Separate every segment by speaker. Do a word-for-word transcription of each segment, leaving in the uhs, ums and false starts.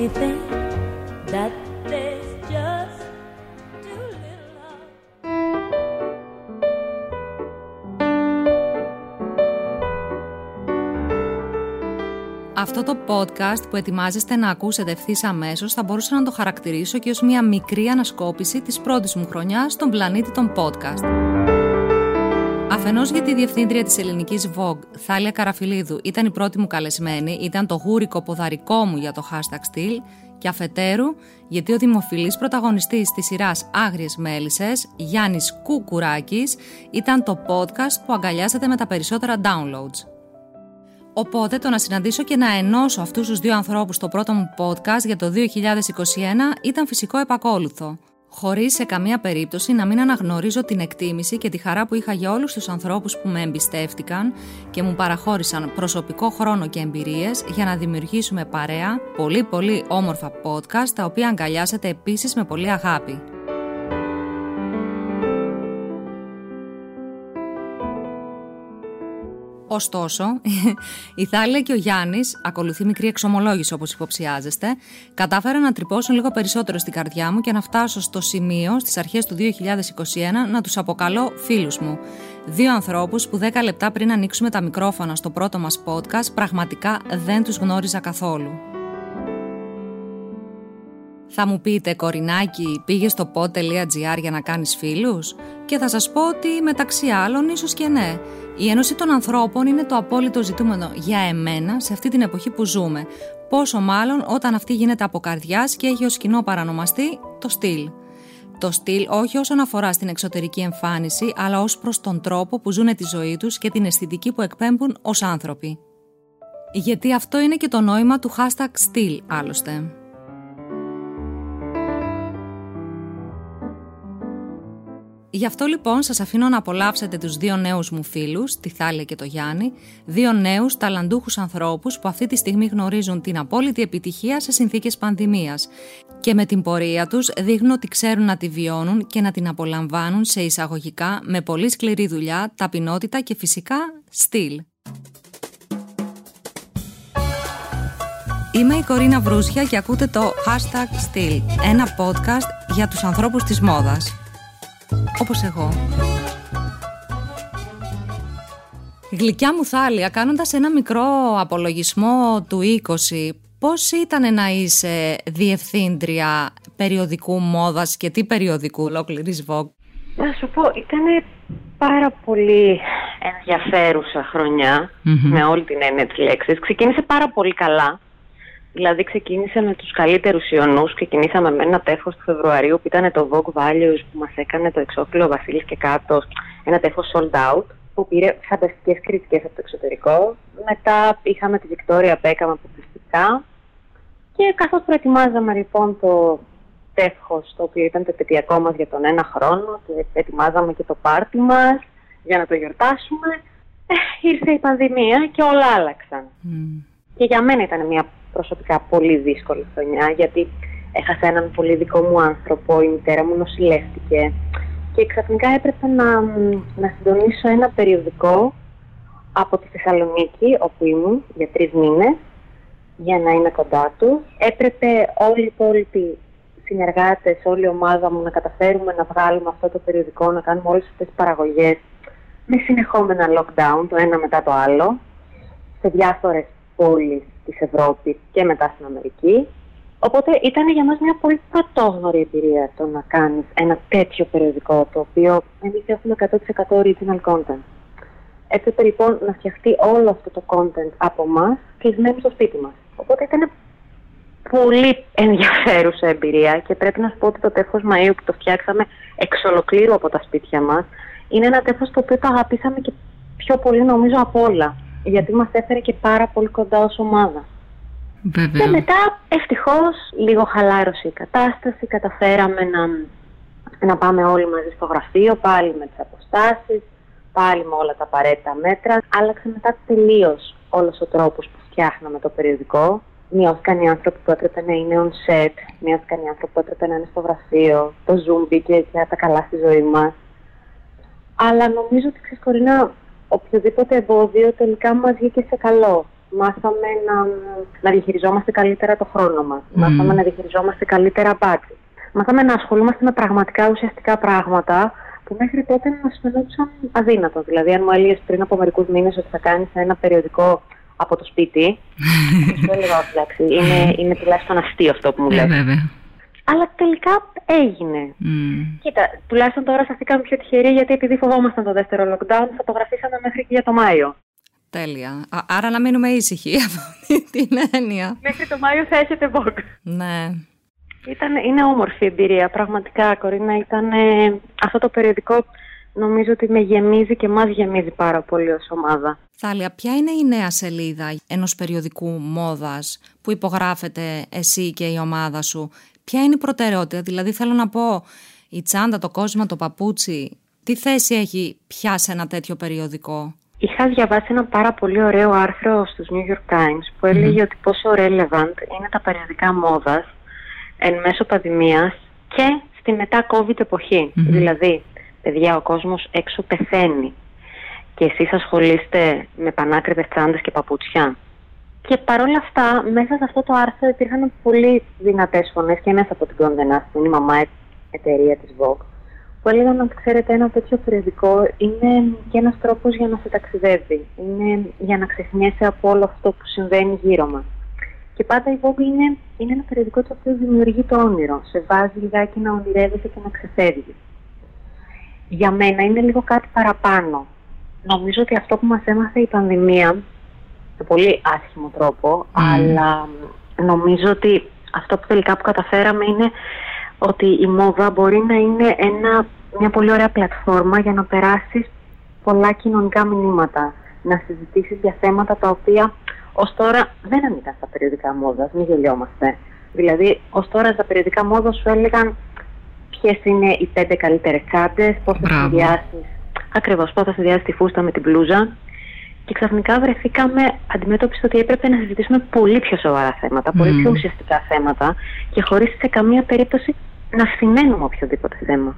Speaker 1: me think that there's just too little love.
Speaker 2: Αυτό το podcast που ετοιμάζεστε να ακούσετε ευθύς αμέσως θα μπορούσα να το χαρακτηρίσω και ως μια μικρή ανασκόπηση της πρώτης μου χρονιάς στον πλανήτη των podcast. Αφενός γιατί η διευθύντρια της ελληνικής Vogue, Θάλια Καραφιλίδου, ήταν η πρώτη μου καλεσμένη, ήταν το γούρικο ποδαρικό μου για το hashtag Still, και αφετέρου γιατί ο δημοφιλής πρωταγωνιστής της σειράς Άγριες Μέλισσες, Γιάννης Κουκουράκης, ήταν το podcast που αγκαλιάζεται με τα περισσότερα downloads. Οπότε το να συναντήσω και να ενώσω αυτούς τους δύο ανθρώπους στο πρώτο μου podcast για το δύο χιλιάδες είκοσι ένα ήταν φυσικό επακόλουθο, χωρίς σε καμία περίπτωση να μην αναγνωρίζω την εκτίμηση και τη χαρά που είχα για όλους τους ανθρώπους που με εμπιστεύτηκαν και μου παραχώρησαν προσωπικό χρόνο και εμπειρίες για να δημιουργήσουμε παρέα πολύ πολύ όμορφα podcast, τα οποία αγκαλιάζεται επίσης με πολύ αγάπη. Ωστόσο, η Θάλια και ο Γιάννης, ακολουθεί μικρή εξομολόγηση όπως υποψιάζεστε, κατάφεραν να τρυπώσουν λίγο περισσότερο στην καρδιά μου και να φτάσω στο σημείο στις αρχές του δύο χιλιάδες είκοσι ένα να τους αποκαλώ φίλους μου. Δύο ανθρώπους που δέκα λεπτά πριν ανοίξουμε τα μικρόφωνα στο πρώτο μας podcast πραγματικά δεν τους γνώριζα καθόλου. Θα μου πείτε, κορινάκι, πήγες στο pod.gr για να κάνεις φίλους? Και θα σας πω ότι μεταξύ άλλων ίσως και ναι. Η ένωση των ανθρώπων είναι το απόλυτο ζητούμενο για εμένα σε αυτή την εποχή που ζούμε. Πόσο μάλλον όταν αυτή γίνεται από καρδιάς και έχει ως κοινό παρανομαστή το στυλ. Το στυλ όχι όσον αφορά στην εξωτερική εμφάνιση, αλλά ως προς τον τρόπο που ζουν τη ζωή τους και την αισθητική που εκπέμπουν ως άνθρωποι. Γιατί αυτό είναι και το νόημα του hashtag Still, άλλωστε. Γι' αυτό λοιπόν σας αφήνω να απολαύσετε τους δύο νέους μου φίλους, τη Θάλια και το Γιάννη, δύο νέους ταλαντούχους ανθρώπους που αυτή τη στιγμή γνωρίζουν την απόλυτη επιτυχία σε συνθήκες πανδημίας και με την πορεία τους δείχνουν ότι ξέρουν να τη βιώνουν και να την απολαμβάνουν σε εισαγωγικά με πολύ σκληρή δουλειά, ταπεινότητα και φυσικά στυλ. Είμαι η Κορίνα Βρούσια και ακούτε το hashtag Still, ένα podcast για τους ανθρώπους της μόδας. Όπως εγώ. Γλυκιά μου Θάλια, κάνοντας ένα μικρό απολογισμό του είκοσι, πώς ήταν να είσαι διευθύντρια περιοδικού μόδας και τι περιοδικού ολόκληρης Vogue?
Speaker 3: Θα σου πω, ήταν πάρα πολύ ενδιαφέρουσα χρονιά, mm-hmm. με όλη την έννοια της λέξης. Ξεκίνησε πάρα πολύ καλά. Δηλαδή ξεκίνησε με τους καλύτερους ιονούς, ξεκινήσαμε με ένα τεύχος του Φεβρουαρίου που ήταν το Vogue Values που μας έκανε το εξώφυλλο Βασίλης και κάτω, ένα τεύχος sold out που πήρε φανταστικές κριτικές από το εξωτερικό. Μετά είχαμε τη Victoria Beckham αποκλειστικά και καθώς προετοιμάζαμε λοιπόν το τεύχος, το οποίο ήταν το επαιτειακό μας για τον ένα χρόνο και ετοιμάζαμε και το πάρτι μας για να το γιορτάσουμε, ε, ήρθε η πανδημία και όλα άλλαξαν. Mm. Και για μένα ήταν μια προσωπικά πολύ δύσκολη χρονιά, γιατί έχασα έναν πολύ δικό μου άνθρωπο, η μητέρα μου νοσηλεύτηκε και ξαφνικά έπρεπε να, να συντονίσω ένα περιοδικό από τη Θεσσαλονίκη, όπου ήμουν για τρεις μήνες, για να είμαι κοντά του. Έπρεπε όλοι οι υπόλοιποι συνεργάτες, όλη η ομάδα μου να καταφέρουμε να βγάλουμε αυτό το περιοδικό, να κάνουμε όλες αυτές τις παραγωγές με συνεχόμενα lockdown, το ένα μετά το άλλο, σε διάφορες πόλεις της Ευρώπης και μετά στην Αμερική. Οπότε ήταν για μας μια πολύ πρωτόγνωρη εμπειρία το να κάνεις ένα τέτοιο περιοδικό, το οποίο εμείς έχουμε εκατό τοις εκατό original content. Έπρεπε λοιπόν να φτιαχτεί όλο αυτό το content από εμάς κλεισμένοι στο σπίτι μας. Οπότε ήταν πολύ ενδιαφέρουσα εμπειρία και πρέπει να σου πω ότι το τεύχος Μαΐου που το φτιάξαμε εξ ολοκλήρου από τα σπίτια μας είναι ένα τεύχος το οποίο το αγαπήσαμε και πιο πολύ νομίζω από όλα, γιατί μας έφερε και πάρα πολύ κοντά ως ομάδα. Βέβαια. Και μετά ευτυχώς λίγο χαλάρωσε η κατάσταση, καταφέραμε να, να πάμε όλοι μαζί στο γραφείο, πάλι με τις αποστάσεις, πάλι με όλα τα απαραίτητα μέτρα. Άλλαξε μετά τελείως όλος ο τρόπος που φτιάχναμε το περιοδικό. Μειώθηκαν οι άνθρωποι που έπρεπε να είναι on set, μειώθηκαν οι άνθρωποι που έπρεπε να είναι στο γραφείο, το Zoom μπήκε και τα καλά στη ζωή μας. Αλλά νομίζω ότι ξέρεις, Κορίνα, οποιοδήποτε εμπόδιο τελικά μας βγήκε σε καλό. μάθαμε να, να διαχειριζόμαστε καλύτερα το χρόνο μας, mm. μάθαμε να διαχειριζόμαστε καλύτερα budget. Μάθαμε να ασχολούμαστε με πραγματικά ουσιαστικά πράγματα που μέχρι τότε μας φαινόντουσαν αδύνατο. Δηλαδή, αν μου έλεγες πριν από μερικούς μήνες ότι θα κάνεις ένα περιοδικό από το σπίτι, σου έλεγα, εντάξει, είναι, είναι τουλάχιστον αστείο αυτό που μου λες. Αλλά τελικά έγινε. Mm. Κοίτα, τουλάχιστον τώρα σταθήκαμε πιο τυχεροί, γιατί επειδή φοβόμασταν το δεύτερο lockdown, φωτογραφίσαμε μέχρι και για το Μάιο.
Speaker 2: Τέλεια. Α, άρα να μείνουμε ήσυχοι από αυτή την έννοια.
Speaker 3: Μέχρι το Μάιο θα έχετε Vogue.
Speaker 2: Ναι.
Speaker 3: Ήταν, είναι όμορφη εμπειρία, πραγματικά, Κορίνα. Ήταν ε, αυτό το περιοδικό, νομίζω ότι με γεμίζει και μας γεμίζει πάρα πολύ ως ομάδα.
Speaker 2: Θάλια, ποια είναι η νέα σελίδα ενός περιοδικού μόδας που υπογράφετε εσύ και η ομάδα σου? Ποια είναι η προτεραιότητα? Δηλαδή, θέλω να πω, η τσάντα, το κόσμημα, το παπούτσι, τι θέση έχει πια σε ένα τέτοιο περιοδικό?
Speaker 3: Είχα διαβάσει ένα πάρα πολύ ωραίο άρθρο στους New York Times που έλεγε mm. ότι πόσο relevant είναι τα περιοδικά μόδας εν μέσω πανδημίας και στη μετά COVID εποχή. Mm-hmm. Δηλαδή, παιδιά, ο κόσμος έξω πεθαίνει και εσείς ασχολείστε με πανάκριβες τσάντες και παπούτσια. Και παρόλα αυτά, μέσα σε αυτό το άρθρο υπήρχαν πολύ δυνατές φωνές και μέσα από την Condé Nast, που είναι η μαμά εταιρεία της Vogue, που έλεγαν ότι, ξέρετε, ένα τέτοιο περιοδικό είναι και ένας τρόπος για να σε ταξιδεύει. Είναι για να ξεχνιέσαι από όλο αυτό που συμβαίνει γύρω μας. Και πάντα η Vogue είναι, είναι ένα περιοδικό το οποίο δημιουργεί το όνειρο. Σε βάζει λιγάκι να ονειρεύεσαι και να ξεφεύγεις. Για μένα είναι λίγο κάτι παραπάνω. Νομίζω ότι αυτό που μας έμαθε η πανδημία, σε πολύ άσχημο τρόπο, mm. αλλά νομίζω ότι αυτό που τελικά που καταφέραμε είναι ότι η μόδα μπορεί να είναι ένα, μια πολύ ωραία πλατφόρμα για να περάσεις πολλά κοινωνικά μηνύματα, να συζητήσεις για θέματα τα οποία ως τώρα δεν ήταν στα περιοδικά μόδας, μην γελιόμαστε. Δηλαδή, ως τώρα στα περιοδικά μόδα σου έλεγαν ποιες είναι οι πέντε καλύτερες τσάντες, πώς θα συνδυάσεις, ακριβώς, πώς θα συνδυάσεις τη φούστα με την μπλούζα. Και ξαφνικά βρεθήκαμε αντιμέτωποι στο ότι έπρεπε να συζητήσουμε πολύ πιο σοβαρά θέματα, mm. πολύ πιο ουσιαστικά θέματα και χωρίς σε καμία περίπτωση να σημαίνουμε οποιοδήποτε θέμα.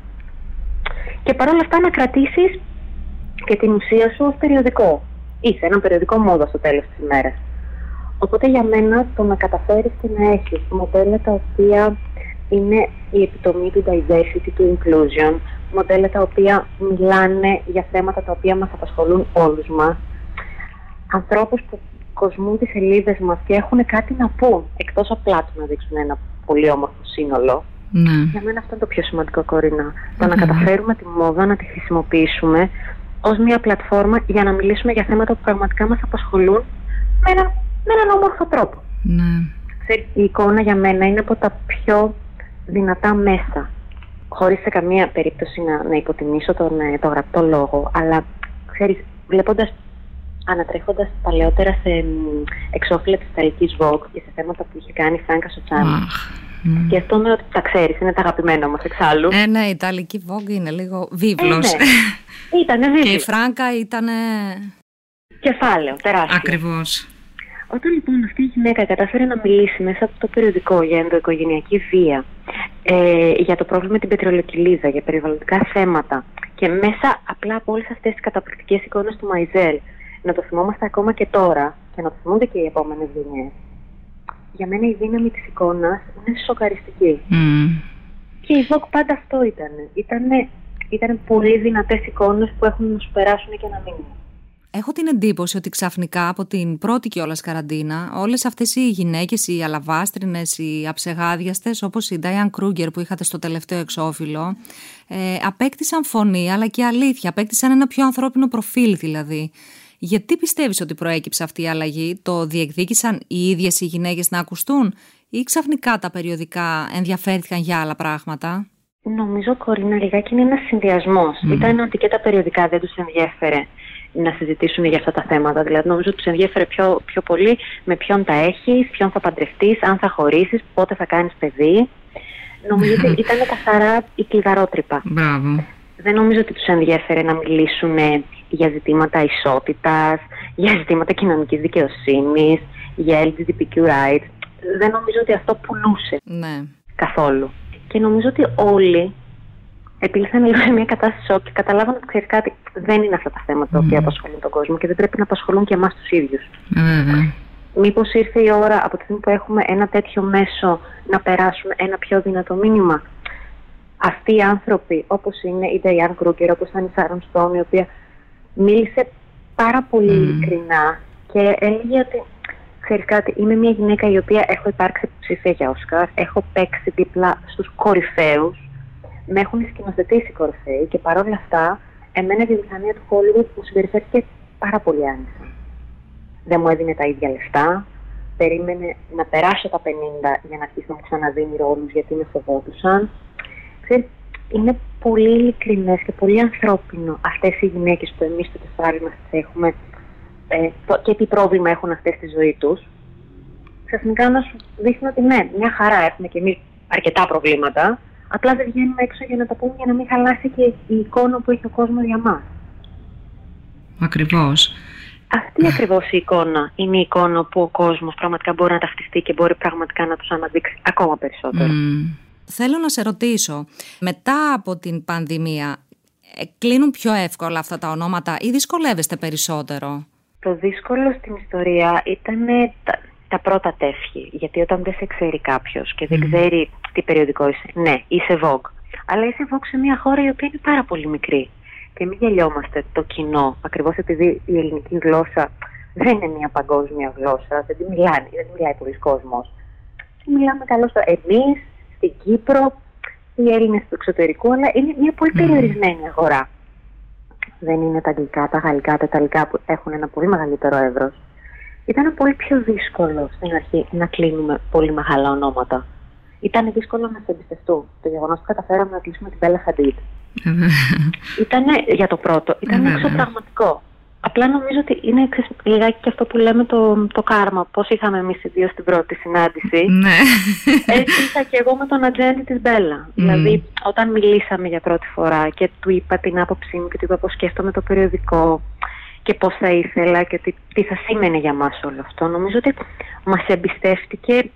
Speaker 3: Και παρόλα αυτά να κρατήσεις και την ουσία σου ως περιοδικό. Είσαι ένα περιοδικό μόδα στο τέλος της ημέρας. Οπότε για μένα το να καταφέρεις και να έχεις μοντέλα τα οποία είναι η επιτομή του diversity, του inclusion, μοντέλα τα οποία μιλάνε για θέματα τα οποία μας απασχολούν όλους μας, ανθρώπους που κοσμούν τις σελίδες μας και έχουν κάτι να πούν, εκτός απλά του να δείξουν ένα πολύ όμορφο σύνολο. Ναι. Για μένα αυτό είναι το πιο σημαντικό, Κορίνα. Το mm-hmm. να καταφέρουμε τη μόδα να τη χρησιμοποιήσουμε ως μια πλατφόρμα για να μιλήσουμε για θέματα που πραγματικά μας απασχολούν με, ένα, με έναν όμορφο τρόπο.
Speaker 2: Ναι.
Speaker 3: Ξέρεις, η εικόνα για μένα είναι από τα πιο δυνατά μέσα. Χωρίς σε καμία περίπτωση να, να υποτιμήσω τον το γραπτό λόγο, αλλά ξέρεις, βλέποντας, ανατρέχοντας παλαιότερα σε εξώφυλλα της Ιταλικής Vogue και σε θέματα που είχε κάνει η Φράνκα Σοτσάνη. Mm. Σκέφτομαι ότι τα ξέρεις, είναι τα αγαπημένα μας εξάλλου.
Speaker 2: Ε, ναι, η Ιταλική Vogue είναι λίγο βίβλος.
Speaker 3: Ε, ναι. Ήτανε βίβλος.
Speaker 2: Και η Φράνκα ήτανε
Speaker 3: κεφάλαιο, τεράστιο.
Speaker 2: Ακριβώς.
Speaker 3: Όταν λοιπόν αυτή η γυναίκα κατάφερε να μιλήσει μέσα από το περιοδικό για ενδοοικογενειακή βία, ε, για το πρόβλημα με την πετρελοκυλίδα, για περιβαλλοντικά θέματα και μέσα απλά από όλες αυτές τις καταπληκτικές εικόνες του Μαϊζέλ, να το θυμόμαστε ακόμα και τώρα και να το θυμούνται και οι επόμενες γενιές. Για μένα η δύναμη της εικόνας είναι σοκαριστική. Mm. Και η Vogue πάντα αυτό ήταν. Ήτανε, ήτανε πολύ δυνατές εικόνες που έχουν να σου περάσουν και να μείνουν.
Speaker 2: Έχω την εντύπωση ότι ξαφνικά από την πρώτη κιόλας καραντίνα όλες αυτές οι γυναίκες, οι αλαβάστρινες, οι αψεγάδιαστες, όπως η Diane Kruger που είχατε στο τελευταίο εξώφυλλο, ε, απέκτησαν φωνή αλλά και αλήθεια, απέκτησαν ένα πιο ανθρώπινο προφίλ δηλαδή. Γιατί πιστεύεις ότι προέκυψε αυτή η αλλαγή? Το διεκδίκησαν οι ίδιες οι γυναίκες να ακουστούν ή ξαφνικά τα περιοδικά ενδιαφέρθηκαν για άλλα πράγματα?
Speaker 3: Νομίζω, Κορίνα, λιγάκι είναι ένας συνδυασμός. Mm. Ήταν ότι και τα περιοδικά δεν τους ενδιέφερε να συζητήσουν για αυτά τα θέματα. Δηλαδή, νομίζω ότι τους ενδιέφερε πιο, πιο πολύ με ποιον τα έχεις, ποιον θα παντρευτείς, αν θα χωρίσεις, πότε θα κάνεις παιδί. Νομίζω ότι ήταν καθαρά η κλειδαρότρυπα.
Speaker 2: Μπράβο.
Speaker 3: Δεν νομίζω ότι τους ενδιέφερε να μιλήσουν για ζητήματα ισότητας, για ζητήματα κοινωνικής δικαιοσύνης, για ελ τζι μπι τι κιου rights. Δεν νομίζω ότι αυτό πουλούσε
Speaker 2: ναι.
Speaker 3: καθόλου. Και νομίζω ότι όλοι επήλθαν λίγο σε μια κατάσταση σοκ και καταλάβαν ότι, ξέρεις κάτι, δεν είναι αυτά τα θέματα τα οποία mm. απασχολούν τον κόσμο και δεν πρέπει να απασχολούν και εμάς τους ίδιους.
Speaker 2: Mm.
Speaker 3: μήπως ήρθε η ώρα από τη στιγμή που έχουμε ένα τέτοιο μέσο να περάσουμε ένα πιο δυνατό μήνυμα. Αυτοί οι άνθρωποι, όπως είναι η Νταϊάν Κρούγκερ, όπως ήταν η Σάρον Στόν, η οποία μίλησε πάρα πολύ mm. ειλικρινά και έλεγε ότι, ξέρεις κάτι, είμαι μια γυναίκα η οποία έχω υπάρξει υποψήφια για Όσκαρ, έχω παίξει δίπλα στους κορυφαίους, με έχουν σκηνοθετήσει κορυφαίοι και παρόλα αυτά, εμένα η βιομηχανία του Hollywood μου συμπεριφέρθηκε πάρα πολύ άνισα. Δεν μου έδινε τα ίδια λεφτά, περίμενε να περάσω τα πενήντα για να αρχίσει να μου ξαναδίνει ρόλους γιατί με φοβόντουσαν. Ξέρεις, είναι πολύ ειλικρινές και πολύ ανθρώπινο αυτές οι γυναίκες που εμείς στο κεφάλι μας τις έχουμε ε, το, και τι πρόβλημα έχουν αυτές στη ζωή τους. Ξαφνικά να σου δείχνουν ότι ναι, μια χαρά έχουμε και εμείς αρκετά προβλήματα, απλά δεν βγαίνουμε έξω για να τα πούμε για να μην χαλάσει και η εικόνα που έχει ο κόσμος για μας.
Speaker 2: Ακριβώς.
Speaker 3: Αυτή ακριβώς η εικόνα είναι η εικόνα που ο κόσμος πραγματικά μπορεί να ταυτιστεί και μπορεί πραγματικά να τους αναδείξει ακόμα περισσότερο.
Speaker 2: Mm. Θέλω να σε ρωτήσω, μετά από την πανδημία, κλείνουν πιο εύκολα αυτά τα ονόματα ή δυσκολεύεστε περισσότερο?
Speaker 3: Το δύσκολο στην ιστορία ήταν τα, τα πρώτα τεύχη, γιατί όταν δεν σε ξέρει κάποιος και δεν mm. ξέρει τι περιοδικό είσαι, ναι, είσαι Vogue, αλλά είσαι Vogue σε μια χώρα η οποία είναι πάρα πολύ μικρή. Και μην γελιόμαστε το κοινό, ακριβώς επειδή η ελληνική γλώσσα δεν είναι μια παγκόσμια γλώσσα, δεν τη μιλάνε, δεν μιλάει πολλοί κόσμος. Μιλάμε καλώς εμείς, στην Κύπρο, οι Έλληνες του εξωτερικού, αλλά είναι μια πολύ περιορισμένη αγορά. Δεν είναι τα αγγλικά, τα γαλλικά, τα ιταλικά που έχουν ένα πολύ μεγαλύτερο εύρος. Ήταν πολύ πιο δύσκολο στην αρχή να κλείνουμε πολύ μεγάλα ονόματα. Ήταν δύσκολο να σε εμπιστευτούν. Το γεγονός που καταφέραμε να κλείσουμε την Μπέλα Χαντίντ. Ήτανε, για το πρώτο, ήταν εξωπραγματικό. Απλά νομίζω ότι είναι λιγάκι και αυτό που λέμε το, το κάρμα. Πώς είχαμε εμείς οι δύο στην πρώτη συνάντηση.
Speaker 2: Ναι.
Speaker 3: Έτσι είχα και εγώ με τον ατζέντη της Μπέλα. Mm. Δηλαδή, όταν μιλήσαμε για πρώτη φορά και του είπα την άποψή μου και του είπα πώς σκέφτομαι το περιοδικό και πώς θα ήθελα και τι, τι θα σήμαινε για μας όλο αυτό, νομίζω ότι μας εμπιστεύτηκε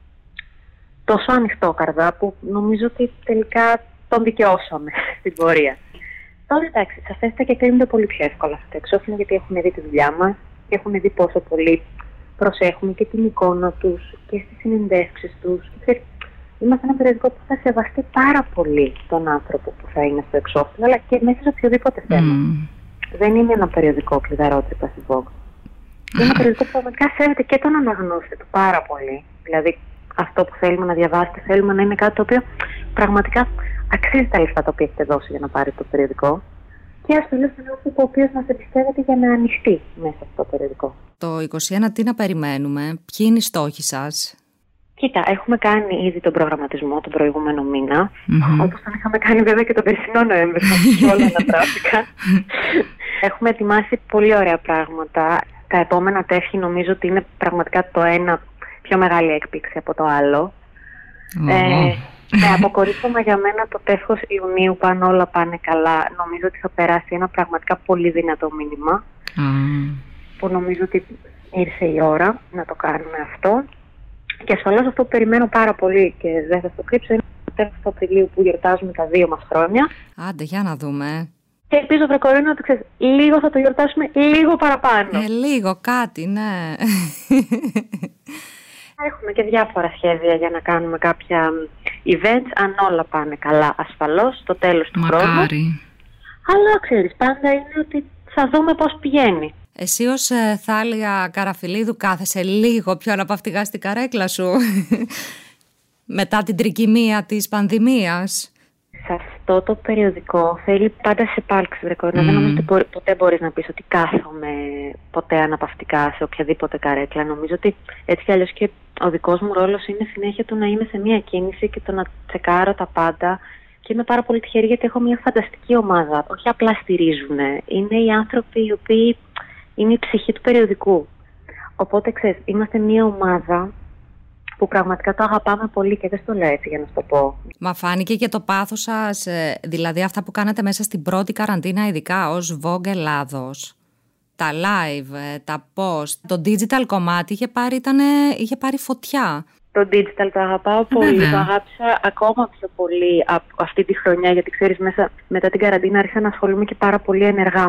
Speaker 3: τόσο ανοιχτόκαρδα που νομίζω ότι τελικά τον δικαιώσαμε στην πορεία. Τώρα εντάξει, σαφέστατα και κρίνονται πολύ πιο εύκολα αυτά τα εξώφυλλα, γιατί έχουν δει τη δουλειά μας και έχουν δει πόσο πολύ προσέχουμε και την εικόνα τους και στις συνεντεύξεις τους. Και, είμαστε ένα περιοδικό που θα σεβαστεί πάρα πολύ τον άνθρωπο που θα είναι στο εξώφυλλο, αλλά και μέσα σε οποιοδήποτε θέμα. Mm. Δεν είναι ένα περιοδικό κλειδαρότρυπα στη Vogue. Είναι ένα περιοδικό που πραγματικά σέβεται και τον αναγνώστη του πάρα πολύ. Δηλαδή, αυτό που θέλουμε να διαβάσετε, θέλουμε να είναι κάτι το οποίο πραγματικά αξίζει τα λεφτά τα οποία έχετε δώσει για να πάρει το περιοδικό. Και ασφαλώς είναι άνθρωπο ο οποίος μας εμπιστεύεται για να ανοιχτεί μέσα στο περιοδικό.
Speaker 2: Το είκοσι ένα τι να περιμένουμε, ποιοι είναι οι στόχοι σας?
Speaker 3: Κοίτα, έχουμε κάνει ήδη τον προγραμματισμό τον προηγούμενο μήνα, mm-hmm. όπως τον είχαμε κάνει βέβαια και τον περσινό Νοέμβριο, που όλα ανατράφηκαν. Έχουμε ετοιμάσει πολύ ωραία πράγματα. Τα επόμενα τεύχη νομίζω ότι είναι πραγματικά το ένα πιο μεγάλη έκπληξη από το άλλο. Oh. Ε, με αποκορύφωμα για μένα το τεύχος Ιουνίου, πάνω όλα πάνε καλά. Νομίζω ότι θα περάσει ένα πραγματικά πολύ δυνατό μήνυμα, mm. που νομίζω ότι ήρθε η ώρα να το κάνουμε αυτό. Και ασφαλώς αυτό που περιμένω πάρα πολύ και δεν θα το κρύψω είναι το τέλος του Απριλίου που γιορτάζουμε τα δύο μας χρόνια.
Speaker 2: Άντε, για να δούμε.
Speaker 3: Και ελπίζω, βρε Κορίνα, ότι ξέρεις, λίγο θα το γιορτάσουμε λίγο παραπάνω.
Speaker 2: Ε, λίγο, κάτι, ναι.
Speaker 3: Έχουμε και διάφορα σχέδια για να κάνουμε κάποια events, αν όλα πάνε καλά ασφαλώς, στο τέλος του
Speaker 2: Μακάρι.
Speaker 3: χρόνου. Αλλά ξέρεις, πάντα είναι ότι θα δούμε πώς πηγαίνει.
Speaker 2: Εσύ ως ε, Θάλια Καραφιλίδου κάθεσαι λίγο πιο αναπαυτικά στην καρέκλα σου μετά την τρικυμία της πανδημίας?
Speaker 3: Σε αυτό το περιοδικό θέλει πάντα σε πάλξη, βρε Κορίνα. Mm. Δεν νομίζω ότι μπορεί, ποτέ μπορείς να πεις ότι κάθομαι ποτέ αναπαυτικά σε οποιαδήποτε καρέκλα. Νομίζω ότι έτσι κι αλλιώς και ο δικός μου ρόλος είναι συνέχεια του να είμαι σε μια κίνηση και το να τσεκάρω τα πάντα. Και είμαι πάρα πολύ τυχερή γιατί έχω μια φανταστική ομάδα. Όχι απλά στηρίζουν. Είναι οι άνθρωποι οι οποίοι είναι η ψυχή του περιοδικού. Οπότε ξέρεις, είμαστε μια ομάδα που πραγματικά το αγαπάμε πολύ και δεν στο λέω έτσι για να σου το πω.
Speaker 2: Μα φάνηκε και το πάθος σας, δηλαδή αυτά που κάνατε μέσα στην πρώτη καραντίνα, ειδικά ως Vogue Ελλάδος. Τα live, τα post, το digital κομμάτι είχε πάρει, ήτανε, είχε πάρει φωτιά.
Speaker 3: Το digital το αγαπάω πολύ, Βέβαια. το αγάπησα ακόμα πιο πολύ από αυτή τη χρονιά, γιατί ξέρεις μέσα, μετά την καραντίνα άρχισα να ασχολούμαι και πάρα πολύ ενεργά με αυτό το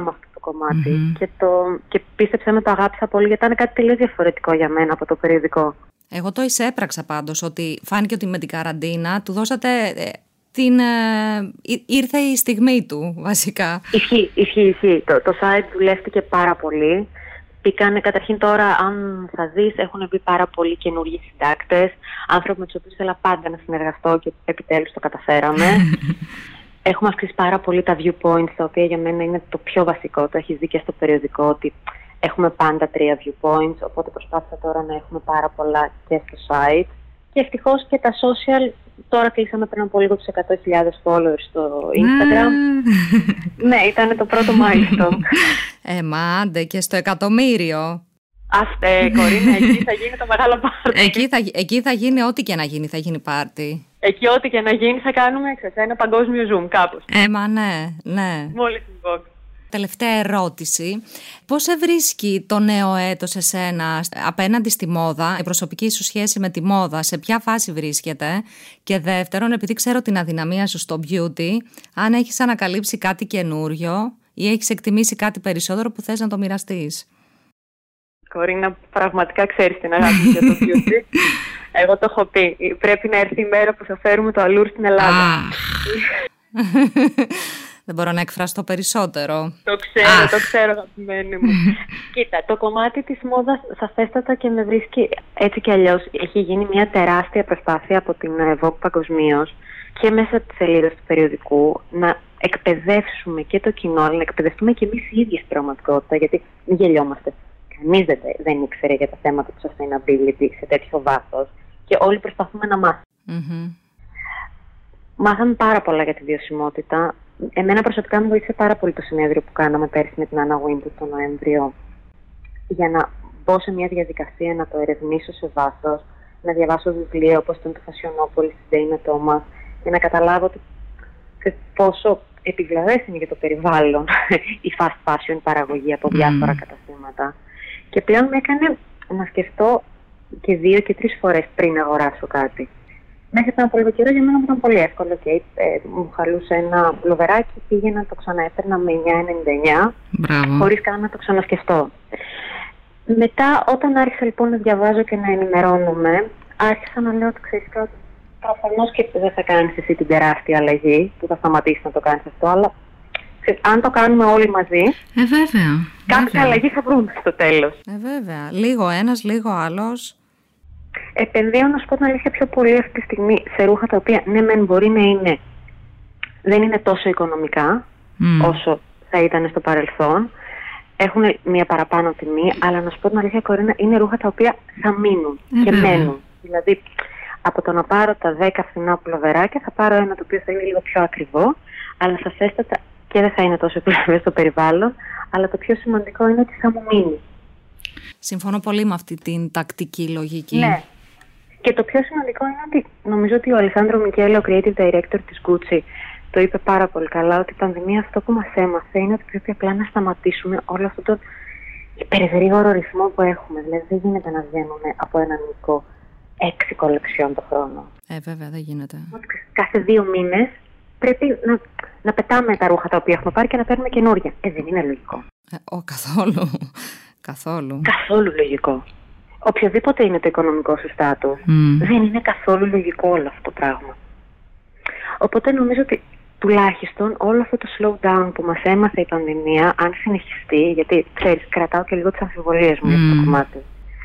Speaker 3: κομμάτι.
Speaker 2: Mm-hmm.
Speaker 3: Και, το, και πίστεψα με το αγάπησα πολύ, γιατί ήταν κάτι τελείως διαφορετικό για μένα από το περιοδικό.
Speaker 2: Εγώ το εισέπραξα πάντως, ότι φάνηκε ότι με την καραντίνα του δώσατε ε, την... Ε, ήρθε η στιγμή του, βασικά.
Speaker 3: Ισχύει, ισχύει, ισχύει. Το, το site δουλεύτηκε πάρα πολύ. Πήγανε, καταρχήν τώρα, αν θα δεις, έχουν μπει πάρα πολλοί καινούργιοι συντάκτες, άνθρωποι με τους οποίους ήθελα πάντα να συνεργαστώ και επιτέλους το καταφέραμε. Έχουμε αυξήσει πάρα πολύ τα viewpoints, τα οποία για μένα είναι το πιο βασικό. Το έχεις δει και στο περιοδικό, ότι έχουμε πάντα τρία viewpoints, οπότε προσπάθησα τώρα να έχουμε πάρα πολλά και στο site. Και ευτυχώς και τα social, τώρα κλείσαμε πριν από λίγο τους εκατό χιλιάδες followers στο Instagram. Ναι, ήταν το πρώτο milestone.
Speaker 2: Ε, μάντε, και στο εκατομμύριο.
Speaker 3: Άστε, Κορίνα, εκεί θα γίνει το μεγάλο πάρτι.
Speaker 2: Εκεί θα, εκεί θα γίνει ό,τι και να γίνει, θα γίνει πάρτι.
Speaker 3: Εκεί ό,τι και να γίνει θα κάνουμε σε ένα παγκόσμιο zoom κάπως.
Speaker 2: Ε, μα ναι, ναι.
Speaker 3: Μόλις την πω.
Speaker 2: Τελευταία ερώτηση. Πώς σε βρίσκει το νέο έτος εσένα απέναντι στη μόδα, η προσωπική σου σχέση με τη μόδα, σε ποια φάση βρίσκεται? Και δεύτερον, επειδή ξέρω την αδυναμία σου στο beauty, αν έχεις ανακαλύψει κάτι καινούριο ή έχεις εκτιμήσει κάτι περισσότερο που θες να το μοιραστείς?
Speaker 3: Κορίνα, πραγματικά ξέρεις την αγάπη μου για το beauty. Εγώ το έχω πει. Πρέπει να έρθει η μέρα που θα φέρουμε το αλούρ στην Ελλάδα.
Speaker 2: Δεν μπορώ να εκφραστώ περισσότερο.
Speaker 3: Το ξέρω, το ξέρω, αγαπημένη μου. Κοίτα, το κομμάτι της μόδας σαφέστατα και με βρίσκει έτσι κι αλλιώς. Έχει γίνει μια τεράστια προσπάθεια από την Vogue παγκοσμίως και μέσα από τις σελίδες του περιοδικού να εκπαιδεύσουμε και το κοινό, αλλά να εκπαιδευτούμε και εμείς οι ίδιοι στην πραγματικότητα, γιατί μην γελιόμαστε. Κανείς δεν, δεν ήξερε για τα θέματα του sustainability σε τέτοιο βάθος και όλοι προσπαθούμε να μάθουμε.
Speaker 2: Mm-hmm.
Speaker 3: Μάθαμε πάρα πολλά για τη βιωσιμότητα. Εμένα προσωπικά μου βοήθησε πάρα πολύ το συνέδριο που κάναμε πέρσι με την Anna Wintour τον Νοέμβριο, για να μπω σε μια διαδικασία να το ερευνήσω σε βάθος, να διαβάσω βιβλία όπως τον του Φασιονόπολη, της Dana Thomas, και να καταλάβω ότι πόσο επιβλαβές είναι για το περιβάλλον η fast fashion παραγωγή από διάφορα mm. καταστήματα. Και πλέον με έκανε να σκεφτώ και δύο και τρεις φορές πριν αγοράσω κάτι. Μέχρι πριν από λίγο καιρό για μένα ήταν πολύ εύκολο και ε, μου χαλούσε ένα μπλοβεράκι, πήγαινα, το ξαναέφερνα με εννιά ενενήντα εννιά, χωρίς καν να το ξανασκεφτώ. Μετά, όταν άρχισα λοιπόν να διαβάζω και να ενημερώνομαι, άρχισα να λέω ότι ξέρεις κάτι, προφανώς και δεν θα κάνεις εσύ την τεράστια αλλαγή, που θα σταματήσεις να το κάνεις αυτό, αλλά ξέρεις, αν το κάνουμε όλοι μαζί,
Speaker 2: ε, βέβαια,
Speaker 3: κάποια
Speaker 2: βέβαια.
Speaker 3: αλλαγή θα βρούμε στο τέλος.
Speaker 2: Ε, βέβαια. Λίγο ένας, λίγο άλλος.
Speaker 3: Επενδύω, να σου πω την αλήθεια, πιο πολύ αυτή τη στιγμή σε ρούχα τα οποία ναι μεν μπορεί να είναι, δεν είναι τόσο οικονομικά mm. όσο θα ήταν στο παρελθόν. Έχουν μια παραπάνω τιμή, αλλά να σου πω την αλήθεια, Κορίνα, είναι ρούχα τα οποία θα μείνουν mm. και μένουν. Δηλαδή, από το να πάρω τα δέκα φθηνά πουλοβεράκια, θα πάρω ένα το οποίο θα είναι λίγο πιο ακριβό, αλλά σαφέστατα και δεν θα είναι τόσο επιβλαβές στο περιβάλλον, αλλά το πιο σημαντικό είναι ότι θα μου μείνει.
Speaker 2: Συμφωνώ πολύ με αυτή την τακτική λογική.
Speaker 3: Ναι. Και το πιο σημαντικό είναι ότι νομίζω ότι ο Αλεσάνδρο Μικέλε, ο creative director της Gucci, το είπε πάρα πολύ καλά, ότι η πανδημία αυτό που μας έμαθε είναι ότι πρέπει απλά να σταματήσουμε όλο αυτό το υπεργρήγορο ρυθμό που έχουμε. Δηλαδή δεν γίνεται να βγαίνουμε από έναν οίκο έξι κολεξιών το χρόνο.
Speaker 2: Ε, βέβαια, δεν γίνεται.
Speaker 3: Κάθε δύο μήνες πρέπει να, να πετάμε τα ρούχα τα οποία έχουμε πάρει και να παίρνουμε καινούργια. Ε, δεν είναι λογικό.
Speaker 2: Ε, ο, καθόλου. καθόλου.
Speaker 3: Καθόλου λογικό. Οποιοδήποτε είναι το οικονομικό σου στάτους, mm. δεν είναι καθόλου λογικό όλο αυτό το πράγμα. Οπότε νομίζω ότι τουλάχιστον όλο αυτό το slowdown που μας έμαθε η πανδημία, αν συνεχιστεί, γιατί ξέρεις, κρατάω και λίγο τις αμφιβολίες μου mm. για αυτό το κομμάτι.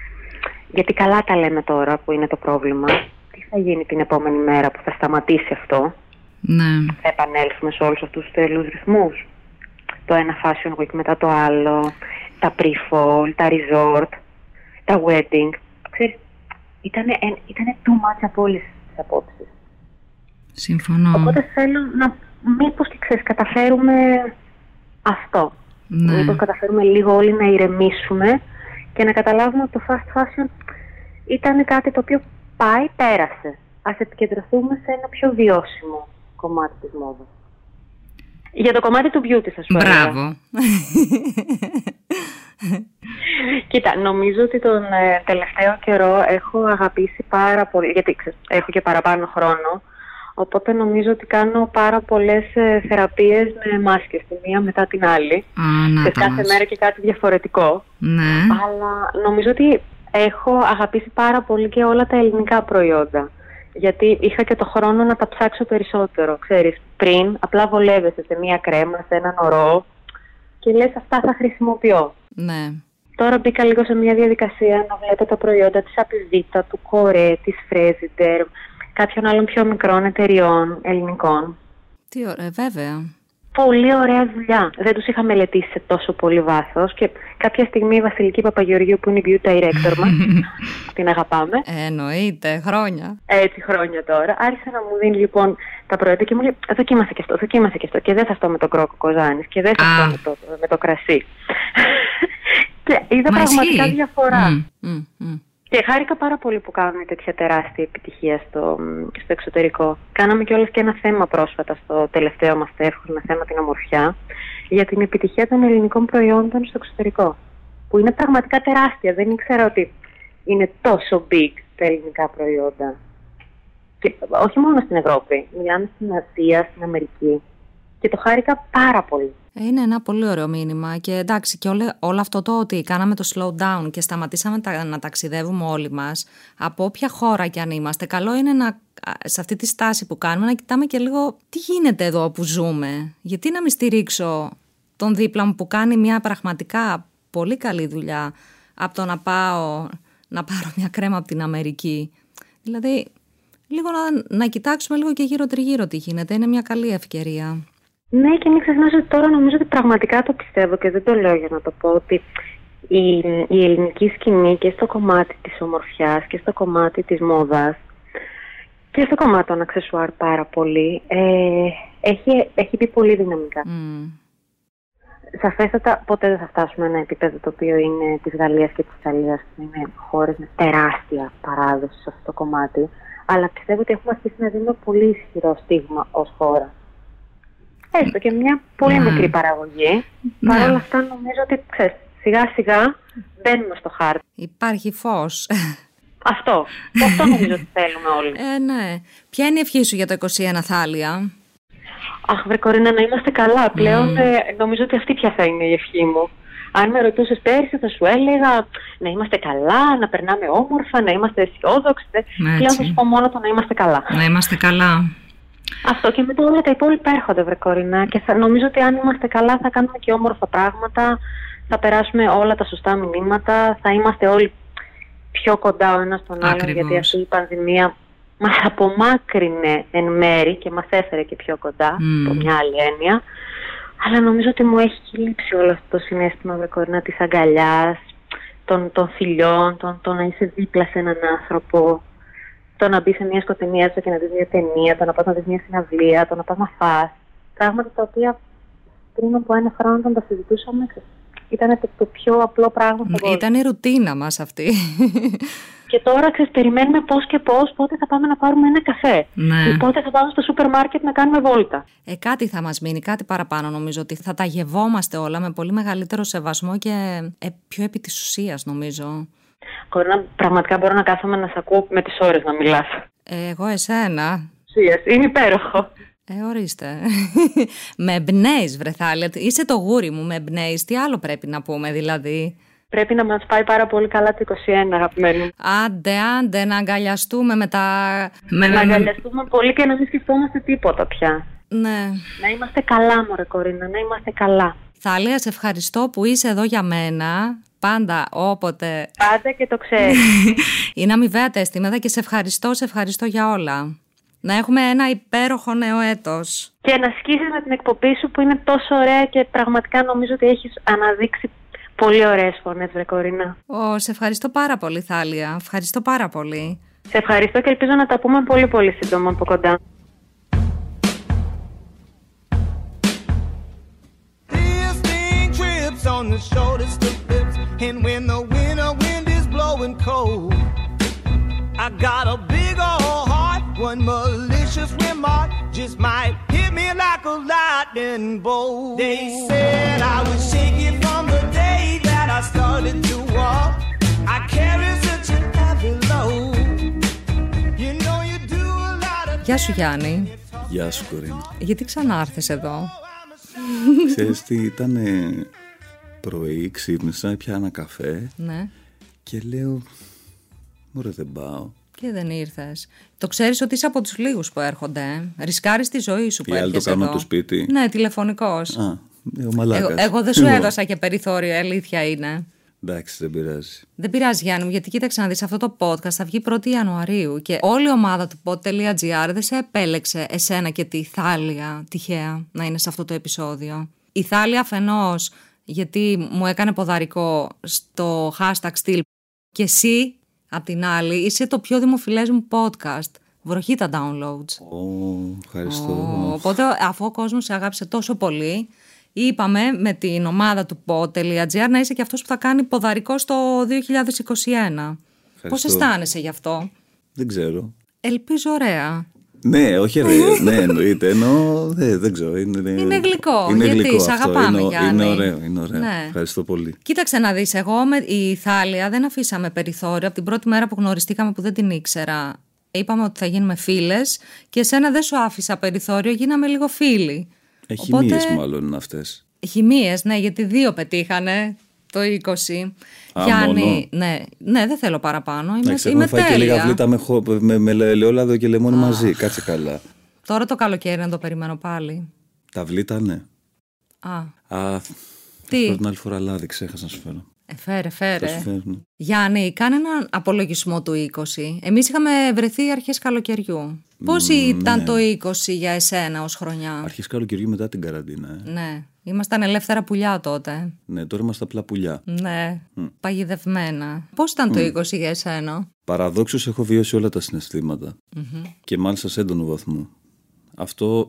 Speaker 3: Γιατί καλά τα λέμε τώρα που είναι το πρόβλημα. Τι θα γίνει την επόμενη μέρα που θα σταματήσει αυτό?
Speaker 2: Ναι.
Speaker 3: Θα επανέλθουμε σε όλους αυτούς τους τρελούς ρυθμούς. Το ένα fashion week μετά το άλλο, τα pre-fall, τα resort, τα wedding. Ξέρεις, ήτανε, ήτανε too much από όλες τις απόψεις.
Speaker 2: Συμφωνώ.
Speaker 3: Οπότε θέλω να, μήπως και ξέρεις, καταφέρουμε αυτό. Ναι. Μήπως καταφέρουμε λίγο όλοι να ηρεμήσουμε και να καταλάβουμε ότι το fast fashion ήταν κάτι το οποίο πάει, πέρασε. Ας επικεντρωθούμε σε ένα πιο βιώσιμο κομμάτι της μόδας. Για το κομμάτι του beauty θα σου πω.
Speaker 2: Μπράβο.
Speaker 3: Κοίτα, νομίζω ότι τον ε, τελευταίο καιρό έχω αγαπήσει πάρα πολύ, γιατί ξέρεις, έχω και παραπάνω χρόνο, Οπότε νομίζω ότι κάνω πάρα πολλές ε, θεραπείες με μάσκες, τη μία μετά την άλλη.
Speaker 2: Α,
Speaker 3: σε κάθε μέρα και κάτι διαφορετικό.
Speaker 2: Ναι.
Speaker 3: Αλλά νομίζω ότι έχω αγαπήσει πάρα πολύ και όλα τα ελληνικά προϊόντα. Γιατί είχα και το χρόνο να τα ψάξω περισσότερο. Ξέρεις, πριν απλά βολεύεσαι σε μία κρέμα, σε έναν ορό και λες αυτά θα χρησιμοποιώ.
Speaker 2: Ναι.
Speaker 3: Τώρα μπήκα λίγο σε μια διαδικασία να βλέπω τα προϊόντα της Απιβίτα, του Κορέ, της Φρέζιντερ, κάποιων άλλων πιο μικρών εταιριών ελληνικών.
Speaker 2: Τι ωραία, βέβαια.
Speaker 3: Πολύ ωραία δουλειά. Δεν τους είχα μελετήσει σε τόσο πολύ βάθος και κάποια στιγμή η Βασιλική Παπαγεωργίου, που είναι η beauty director μας, την αγαπάμε.
Speaker 2: Ε, εννοείται, χρόνια.
Speaker 3: Έτσι, χρόνια τώρα. Άρχισε να μου δίνει λοιπόν τα προϊόντα και μου λέει: δοκίμασε και αυτό, δοκίμασε και αυτό. Και δεν θα αυτό με το κρόκο Κοζάνης και δεν θα αυτό με το, με το κρασί. Και είδα Μα πραγματικά εσύ. διαφορά. Mm, mm, mm. Και χάρηκα πάρα πολύ που κάνουμε τέτοια τεράστια επιτυχία στο, στο εξωτερικό. Κάναμε κιόλας και ένα θέμα πρόσφατα στο τελευταίο μας τεύχος, με θέμα την ομορφιά, για την επιτυχία των ελληνικών προϊόντων στο εξωτερικό. Που είναι πραγματικά τεράστια. Δεν ήξερα ότι είναι τόσο big τα ελληνικά προϊόντα. Και όχι μόνο στην Ευρώπη. Μιλάμε στην Ασία, στην Αμερική. Και το χάρηκα πάρα πολύ.
Speaker 2: Είναι ένα πολύ ωραίο μήνυμα και εντάξει και όλο, όλο αυτό το ότι κάναμε το slow down και σταματήσαμε τα, να ταξιδεύουμε όλοι μας, από όποια χώρα κι αν είμαστε, καλό είναι να, σε αυτή τη στάση που κάνουμε να κοιτάμε και λίγο τι γίνεται εδώ που ζούμε. Γιατί να μην στηρίξω τον δίπλα μου που κάνει μια πραγματικά πολύ καλή δουλειά από το να πάω να πάρω μια κρέμα από την Αμερική. Δηλαδή λίγο να, να κοιτάξουμε λίγο και γύρω τριγύρω τι γίνεται, είναι μια καλή ευκαιρία.
Speaker 3: Ναι, και μην ξεχνάς ότι τώρα νομίζω ότι πραγματικά το πιστεύω και δεν το λέω για να το πω, ότι η, η ελληνική σκηνή και στο κομμάτι της ομορφιάς και στο κομμάτι της μόδας και στο κομμάτι των αξεσουάρ πάρα πολύ, ε, έχει, έχει μπει πολύ δυναμικά. Mm. Σαφέστατα ποτέ δεν θα φτάσουμε ένα επίπεδο το οποίο είναι της Γαλλίας και της Ιταλίας, που είναι χώρες με τεράστια παράδοση σε αυτό το κομμάτι, αλλά πιστεύω ότι έχουμε αρχίσει να δίνουμε πολύ ισχυρό στίγμα ως χώρα. Έστω και μια πολύ mm. μικρή παραγωγή. Mm. Παρ' όλα αυτά νομίζω ότι ξέρεις, σιγά σιγά μπαίνουμε στο χάρτη.
Speaker 2: Υπάρχει φως.
Speaker 3: Αυτό. Αυτό νομίζω ότι θέλουμε όλοι.
Speaker 2: Ε, ναι. Ποια είναι η ευχή σου για το είκοσι ένα, Θάλια?
Speaker 3: Αχ, βρε Κορίνα, να είμαστε καλά. Πλέον mm. ε, νομίζω ότι αυτή πια θα είναι η ευχή μου. Αν με ρωτούσες πέρυσι θα σου έλεγα να είμαστε καλά, να περνάμε όμορφα, να είμαστε αισιόδοξοι. Πλέον θα σου πω μόνο το να είμαστε καλά.
Speaker 2: Να είμαστε καλά.
Speaker 3: Αυτό, και μετά όλα τα υπόλοιπα έρχονται, βρε Κορίνα. Και θα, νομίζω ότι αν είμαστε καλά θα κάνουμε και όμορφα πράγματα, θα περάσουμε όλα τα σωστά μηνύματα, θα είμαστε όλοι πιο κοντά ο ένας στον άλλον, γιατί αυτή η πανδημία μας απομάκρυνε εν μέρη και μας έφερε και πιο κοντά, mm. από μια άλλη έννοια. Αλλά νομίζω ότι μου έχει λείψει όλο αυτό το συναίσθημα, βρε Κορίνα, της αγκαλιάς, των, των φιλιών, των, των να είσαι δίπλα σε έναν άνθρωπο. Το να μπει σε μια σκοτεινή αίθουσα και να δεις μια ταινία, το να πας να δεις μια συναυλία, το να πας να φας. Πράγματα τα οποία πριν από ένα χρόνο όταν τα συζητούσαμε, ήταν το, το πιο απλό πράγμα στον κόσμο.
Speaker 2: Ήταν η ρουτίνα μας αυτή.
Speaker 3: Και τώρα ξέρεις, περιμένουμε πώς και πώς, πότε θα πάμε να πάρουμε ένα καφέ.
Speaker 2: Ναι.
Speaker 3: Ή πότε θα πάμε στο σούπερ μάρκετ να κάνουμε βόλτα.
Speaker 2: Ε, κάτι θα μας μείνει, κάτι παραπάνω νομίζω, ότι θα τα γευόμαστε όλα με πολύ μεγαλύτερο σεβασμό και ε, πιο επί της ουσίας νομίζω.
Speaker 3: Κορίνα, πραγματικά μπορώ να κάθομαι να σε ακούω με τις ώρες να μιλάς.
Speaker 2: Ε, εγώ εσένα.
Speaker 3: Ουσίας, είναι υπέροχο.
Speaker 2: Ε, ορίστε. Με εμπνέεις, βρε Θάλια. Είσαι το γούρι μου, με εμπνέεις. Τι άλλο πρέπει να πούμε δηλαδή?
Speaker 3: Πρέπει να μας πάει πάρα πολύ καλά το είκοσι ένα, αγαπημένοι.
Speaker 2: Άντε, άντε, να αγκαλιαστούμε με τα...
Speaker 3: Με, να αγκαλιαστούμε πολύ και να μην σκεφτόμαστε τίποτα πια.
Speaker 2: Ναι.
Speaker 3: Να είμαστε καλά, μωρέ Κορίνα, να είμαστε καλά.
Speaker 2: Θάλια, σε ευχαριστώ που είσαι εδώ για μένα. Πάντα, όποτε.
Speaker 3: Πάντα και το ξέρεις.
Speaker 2: Είναι αμοιβαία τα αισθήματα και σε ευχαριστώ, σε ευχαριστώ για όλα. Να έχουμε ένα υπέροχο νέο έτος. Και να σκίσεις με την εκπομπή σου που είναι τόσο ωραία και πραγματικά νομίζω ότι έχεις αναδείξει πολύ ωραίες φωνές, βρε Κορίνα. Ω, σε ευχαριστώ πάρα πολύ, Θάλια. Ευχαριστώ πάρα πολύ. Σε ευχαριστώ και ελπίζω να τα πούμε πολύ πολύ σύντομα από κοντά. On the shoulders to lips, and when the winter wind is blowing cold, I got a big old heart. One malicious remark just might hit me like a lightning bolt. They said I was shaking from the day that I started to walk. I carry such a heavy load. You know you do a lot of Γεια σου Γιάννη.
Speaker 4: Γεια σου Κορίνα.
Speaker 2: Γιατί ξανάρθες εδώ?
Speaker 4: Ξέρεις τι, ήταν πρωί, ξύπνησα, πια ένα καφέ.
Speaker 2: Ναι.
Speaker 4: Και λέω, μωρέ δεν πάω.
Speaker 2: Και δεν ήρθες. Το ξέρεις ότι είσαι από τους λίγους που έρχονται. Ε? Ρισκάρεις τη ζωή σου που
Speaker 4: οι
Speaker 2: έρχεσαι
Speaker 4: άλλοι το κάνουν
Speaker 2: εδώ.
Speaker 4: από το σπίτι.
Speaker 2: Ναι, τηλεφωνικός.
Speaker 4: Α, ο μαλάκας.
Speaker 2: Εγώ, εγώ δεν σου έδωσα και περιθώριο, αλήθεια είναι.
Speaker 4: Εντάξει, δεν πειράζει.
Speaker 2: Δεν πειράζει Γιάννη μου, γιατί κοίταξε να δεις, αυτό το podcast θα βγει πρώτη Ιανουαρίου και όλη η ομάδα του pod.gr δεν σε επέλεξε εσένα και τη Θάλια τυχαία να είναι σε αυτό το επεισόδιο. Η Θάλια αφενός γιατί μου έκανε ποδαρικό στο hashtag still και εσύ απ' την άλλη είσαι το πιο δημοφιλές μου podcast. Βροχή τα downloads.
Speaker 4: Ω, ευχαριστώ.
Speaker 2: Oh, οπότε αφού ο κόσμος σε αγάπησε τόσο πολύ, είπαμε με την ομάδα του pod.gr να είσαι και αυτός που θα κάνει ποδαρικό στο δύο χιλιάδες είκοσι ένα. Πώς αισθάνεσαι γι' αυτό?
Speaker 4: Δεν ξέρω.
Speaker 2: Ελπίζω ωραία.
Speaker 4: Ναι, όχι ρε, ναι εννοείται, ενώ δεν, δεν ξέρω. Είναι,
Speaker 2: είναι γλυκό,
Speaker 4: είναι
Speaker 2: γιατί
Speaker 4: γλυκό
Speaker 2: σ'
Speaker 4: αυτό.
Speaker 2: αγαπάμε
Speaker 4: είναι,
Speaker 2: Γιάννη.
Speaker 4: Είναι ωραίο, είναι ωραίο.
Speaker 2: Ναι.
Speaker 4: Ευχαριστώ πολύ.
Speaker 2: Κοίταξε να δεις, εγώ με η Θάλια δεν αφήσαμε περιθώριο. Από την πρώτη μέρα που γνωριστήκαμε που δεν την ήξερα, είπαμε ότι θα γίνουμε φίλες και εσένα δεν σου άφησα περιθώριο, γίναμε λίγο φίλοι.
Speaker 4: Ε, χημείες Οπότε... μάλλον είναι αυτές.
Speaker 2: Χημείες, ναι, γιατί δύο πετύχανε το είκοσι.
Speaker 4: Α,
Speaker 2: Γιάννη,
Speaker 4: μόνο.
Speaker 2: ναι, ναι, δεν θέλω παραπάνω. Είμαι,
Speaker 4: ναι,
Speaker 2: είμαι
Speaker 4: φάει
Speaker 2: τέλεια.
Speaker 4: Και λίγα βλήτα με, με, με ελαιόλαδο και λεμόνι μαζί. Κάτσε καλά.
Speaker 2: Τώρα το καλοκαίρι να το περιμένω πάλι.
Speaker 4: Τα βλήτα, ναι.
Speaker 2: Α.
Speaker 4: Α,
Speaker 2: τι?
Speaker 4: Πρώτη άλλη φορά λάδι, ξέχασα να σου φέρω.
Speaker 2: Ε, φέρε, φέρε.
Speaker 4: Φέρω, ναι.
Speaker 2: Γιάννη, κάνε έναν απολογισμό του είκοσι. Εμείς είχαμε βρεθεί αρχές καλοκαιριού. Πώς mm, ήταν ναι. το είκοσι για εσένα ως χρονιά?
Speaker 4: Αρχές καλοκαιριού μετά την καραντίνα. Ε.
Speaker 2: Ναι. Ήμασταν ελεύθερα πουλιά τότε.
Speaker 4: Ναι, τώρα είμαστε απλά πουλιά.
Speaker 2: Ναι,
Speaker 4: mm.
Speaker 2: παγιδευμένα. Πώς ήταν mm. το είκοσι για εσένα?
Speaker 4: Παραδόξως έχω βιώσει όλα τα συναισθήματα.
Speaker 2: Mm-hmm.
Speaker 4: Και μάλιστα σε έντονο βαθμό. Αυτό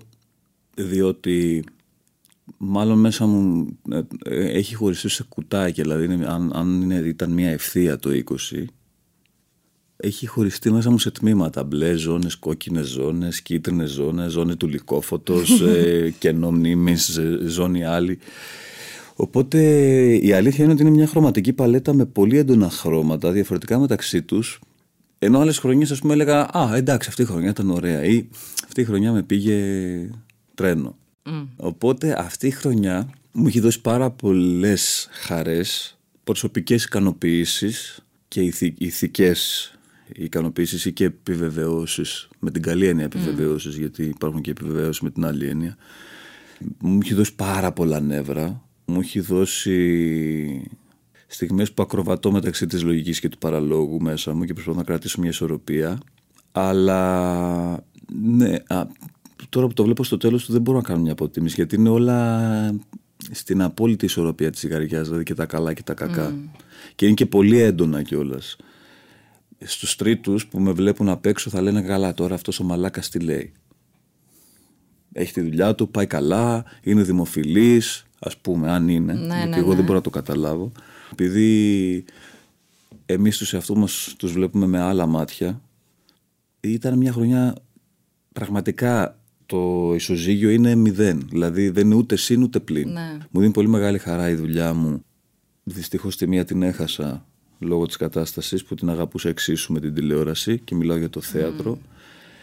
Speaker 4: διότι μάλλον μέσα μου ε, ε, έχει χωριστεί σε κουτάκια. Δηλαδή είναι, αν, αν είναι, ήταν μια ευθεία το είκοσι, έχει χωριστεί μέσα μου σε τμήματα. Μπλε ζώνες, κόκκινες ζώνες, κίτρινες ζώνες, ζώνη του λυκόφωτος, ε, κενό μνήμης, ζώνη άλλη. Οπότε η αλήθεια είναι ότι είναι μια χρωματική παλέτα με πολύ έντονα χρώματα, διαφορετικά μεταξύ τους. Ενώ άλλες χρονιές ας πούμε έλεγα «Α, εντάξει, αυτή η χρονιά ήταν ωραία» ή «Αυτή η χρονιά με πήγε τρένο». Mm. Οπότε αυτή η χρονιά μου έχει δώσει πάρα πολλές χαρές, προσωπικές ικανοποιήσεις και ηθι, ηθικές ικανοποιήσεις ή και επιβεβαιώσεις, με την καλή έννοια επιβεβαιώσεις, mm. γιατί υπάρχουν και επιβεβαιώσεις με την άλλη έννοια. Μου έχει δώσει πάρα πολλά νεύρα, μου έχει δώσει στιγμές που ακροβατώ μεταξύ της λογικής και του παραλόγου μέσα μου και προσπαθώ να κρατήσω μια ισορροπία, αλλά ναι, α, τώρα που το βλέπω στο τέλος του δεν μπορώ να κάνω μια αποτίμηση, γιατί είναι όλα στην απόλυτη ισορροπία της ζυγαριάς, δηλαδή και τα καλά και τα κακά. Mm. Και είναι και πολύ έντονα κιόλας. Στους τρίτους που με βλέπουν απ' έξω θα λένε καλά, τώρα αυτός ο μαλάκας τι λέει. Έχει τη δουλειά του, πάει καλά, είναι δημοφιλής, ας πούμε, αν είναι.
Speaker 2: Ναι,
Speaker 4: γιατί
Speaker 2: ναι,
Speaker 4: εγώ
Speaker 2: ναι.
Speaker 4: δεν μπορώ να το καταλάβω. Επειδή εμείς τους εαυτούς μας τους βλέπουμε με άλλα μάτια, ήταν μια χρονιά πραγματικά το ισοζύγιο είναι μηδέν. Δηλαδή δεν είναι ούτε συν ούτε πλην.
Speaker 2: Ναι.
Speaker 4: Μου δίνει πολύ μεγάλη χαρά η δουλειά μου. Δυστυχώς τη μία την έχασα λόγω της κατάστασης που την αγαπούσα εξίσου με την τηλεόραση και μιλάω για το θέατρο. Mm.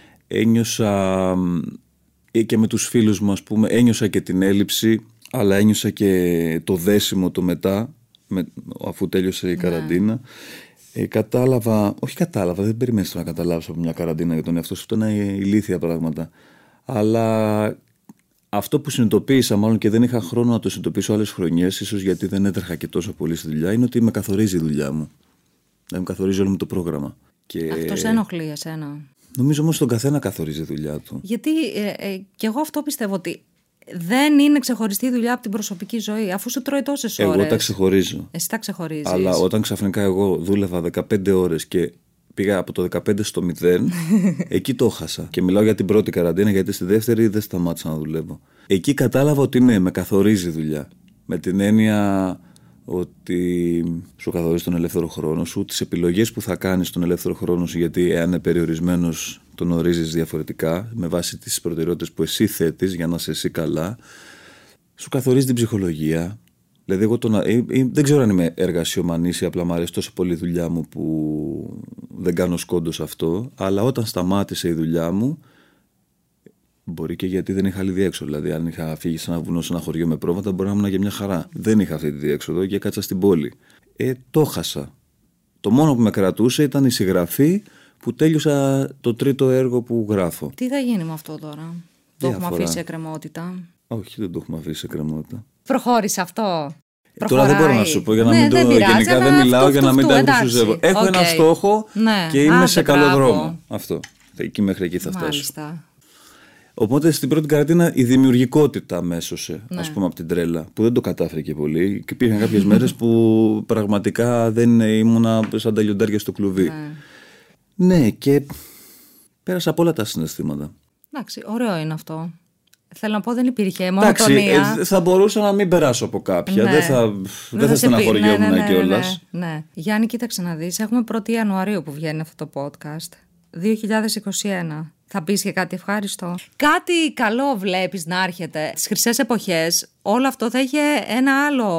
Speaker 4: Ένιωσα και με τους φίλους μου ας πούμε, ένιωσα και την έλλειψη, αλλά ένιωσα και το δέσιμο το μετά, με, αφού τέλειωσε η καραντίνα. Ε, κατάλαβα, όχι κατάλαβα, δεν περιμένεις να καταλάβεις από μια καραντίνα για τον εαυτό σου, αυτό είναι ηλίθια πράγματα. Αλλά αυτό που συνειδητοποίησα, μάλλον και δεν είχα χρόνο να το συνειδητοποιήσω άλλες χρονιές, ίσως γιατί δεν έτρεχα και τόσο πολύ στη δουλειά, είναι ότι με καθορίζει η δουλειά μου. Δεν με καθορίζει όλο μου το πρόγραμμα. Και...
Speaker 2: Αυτό σε ενοχλεί εσένα?
Speaker 4: Νομίζω όμως τον καθένα καθορίζει η δουλειά του.
Speaker 2: Γιατί ε, ε, και εγώ αυτό πιστεύω ότι δεν είναι ξεχωριστή η δουλειά από την προσωπική ζωή, αφού σου τρώει τόσες ώρες.
Speaker 4: Εγώ τα ξεχωρίζω.
Speaker 2: Εσύ τα ξεχωρίζεις.
Speaker 4: Αλλά όταν ξαφνικά εγώ δούλευα δεκαπέντε ώρες και πήγα από το δεκαπέντε στο μηδέν, εκεί το έχασα. Και μιλάω για την πρώτη καραντίνα, γιατί στη δεύτερη δεν σταμάτησα να δουλεύω. Εκεί κατάλαβα ότι ναι, με καθορίζει η δουλειά. Με την έννοια ότι σου καθορίζει τον ελεύθερο χρόνο σου, τις επιλογές που θα κάνεις στον ελεύθερο χρόνο σου, γιατί εάν είναι περιορισμένος τον ορίζεις διαφορετικά με βάση τις προτεραιότητες που εσύ θέτεις για να είσαι εσύ καλά. Σου καθορίζει την ψυχολογία. Δηλαδή εγώ τον, ε, ε, δεν ξέρω αν είμαι εργασιομανής ή απλά μου αρέσει τόσο πολύ η δουλειά μου που δεν κάνω σκόντο σε αυτό, αλλά όταν σταμάτησε η δουλειά μου Μπορεί και γιατί δεν είχα άλλη διέξοδο. Δηλαδή, αν είχα φύγει σε ένα βουνό, σε ένα χωριό με πρόβατα, μπορεί να ήμουν για μια χαρά. Δεν είχα αυτή τη διέξοδο και κάτσα στην πόλη. Ε, το χάσα. Το μόνο που με κρατούσε ήταν η συγγραφή που τέλειωσα το τρίτο έργο που γράφω.
Speaker 2: Τι θα γίνει με αυτό τώρα? Το έχουμε αφήσει σε εκκρεμότητα?
Speaker 4: Όχι, δεν το έχουμε αφήσει σε εκκρεμότητα.
Speaker 2: Προχώρησε αυτό.
Speaker 4: Ε, τώρα δεν μπορώ να σου πω για να
Speaker 2: ναι,
Speaker 4: μην το.
Speaker 2: Δεν πειράζει,
Speaker 4: γενικά δεν μιλάω
Speaker 2: αυτού,
Speaker 4: για να
Speaker 2: αυτού,
Speaker 4: μην τα
Speaker 2: εντάξει.
Speaker 4: Έχω
Speaker 2: okay.
Speaker 4: ένα στόχο
Speaker 2: ναι.
Speaker 4: και είμαι
Speaker 2: Άντε,
Speaker 4: σε καλό
Speaker 2: μπράβο.
Speaker 4: δρόμο. Αυτό. Εκεί μέχρι εκεί θα φτάσω.
Speaker 2: Μάλιστα.
Speaker 4: Οπότε στην πρώτη καρατίνα η δημιουργικότητα με έσωσε,
Speaker 2: ναι.
Speaker 4: ας πούμε, από την τρέλα, που δεν το κατάφερε και πολύ. Και υπήρχαν κάποιες μέρες που πραγματικά δεν ήμουνα σαν τα λιοντάρια στο κλουβί. Ναι. ναι, και πέρασα από όλα τα συναισθήματα.
Speaker 2: Εντάξει, ωραίο είναι αυτό. Θέλω να πω, δεν υπήρχε μονοτονία.
Speaker 4: Εντάξει, θα μπορούσα να μην περάσω από κάποια. Ναι. Δεν θα, δεν δεν θα στεναχωριόμουν
Speaker 2: ναι, ναι, ναι,
Speaker 4: κιόλας.
Speaker 2: Ναι, ναι. Γιάννη, κοίταξε να δεις. Έχουμε πρώτη Ιανουαρίου που βγαίνει αυτό το podcast. δύο χιλιάδες είκοσι ένα. Θα πεις και κάτι ευχάριστο? Κάτι καλό βλέπεις να έρχεται? Στις χρυσές εποχές όλο αυτό θα είχε ένα άλλο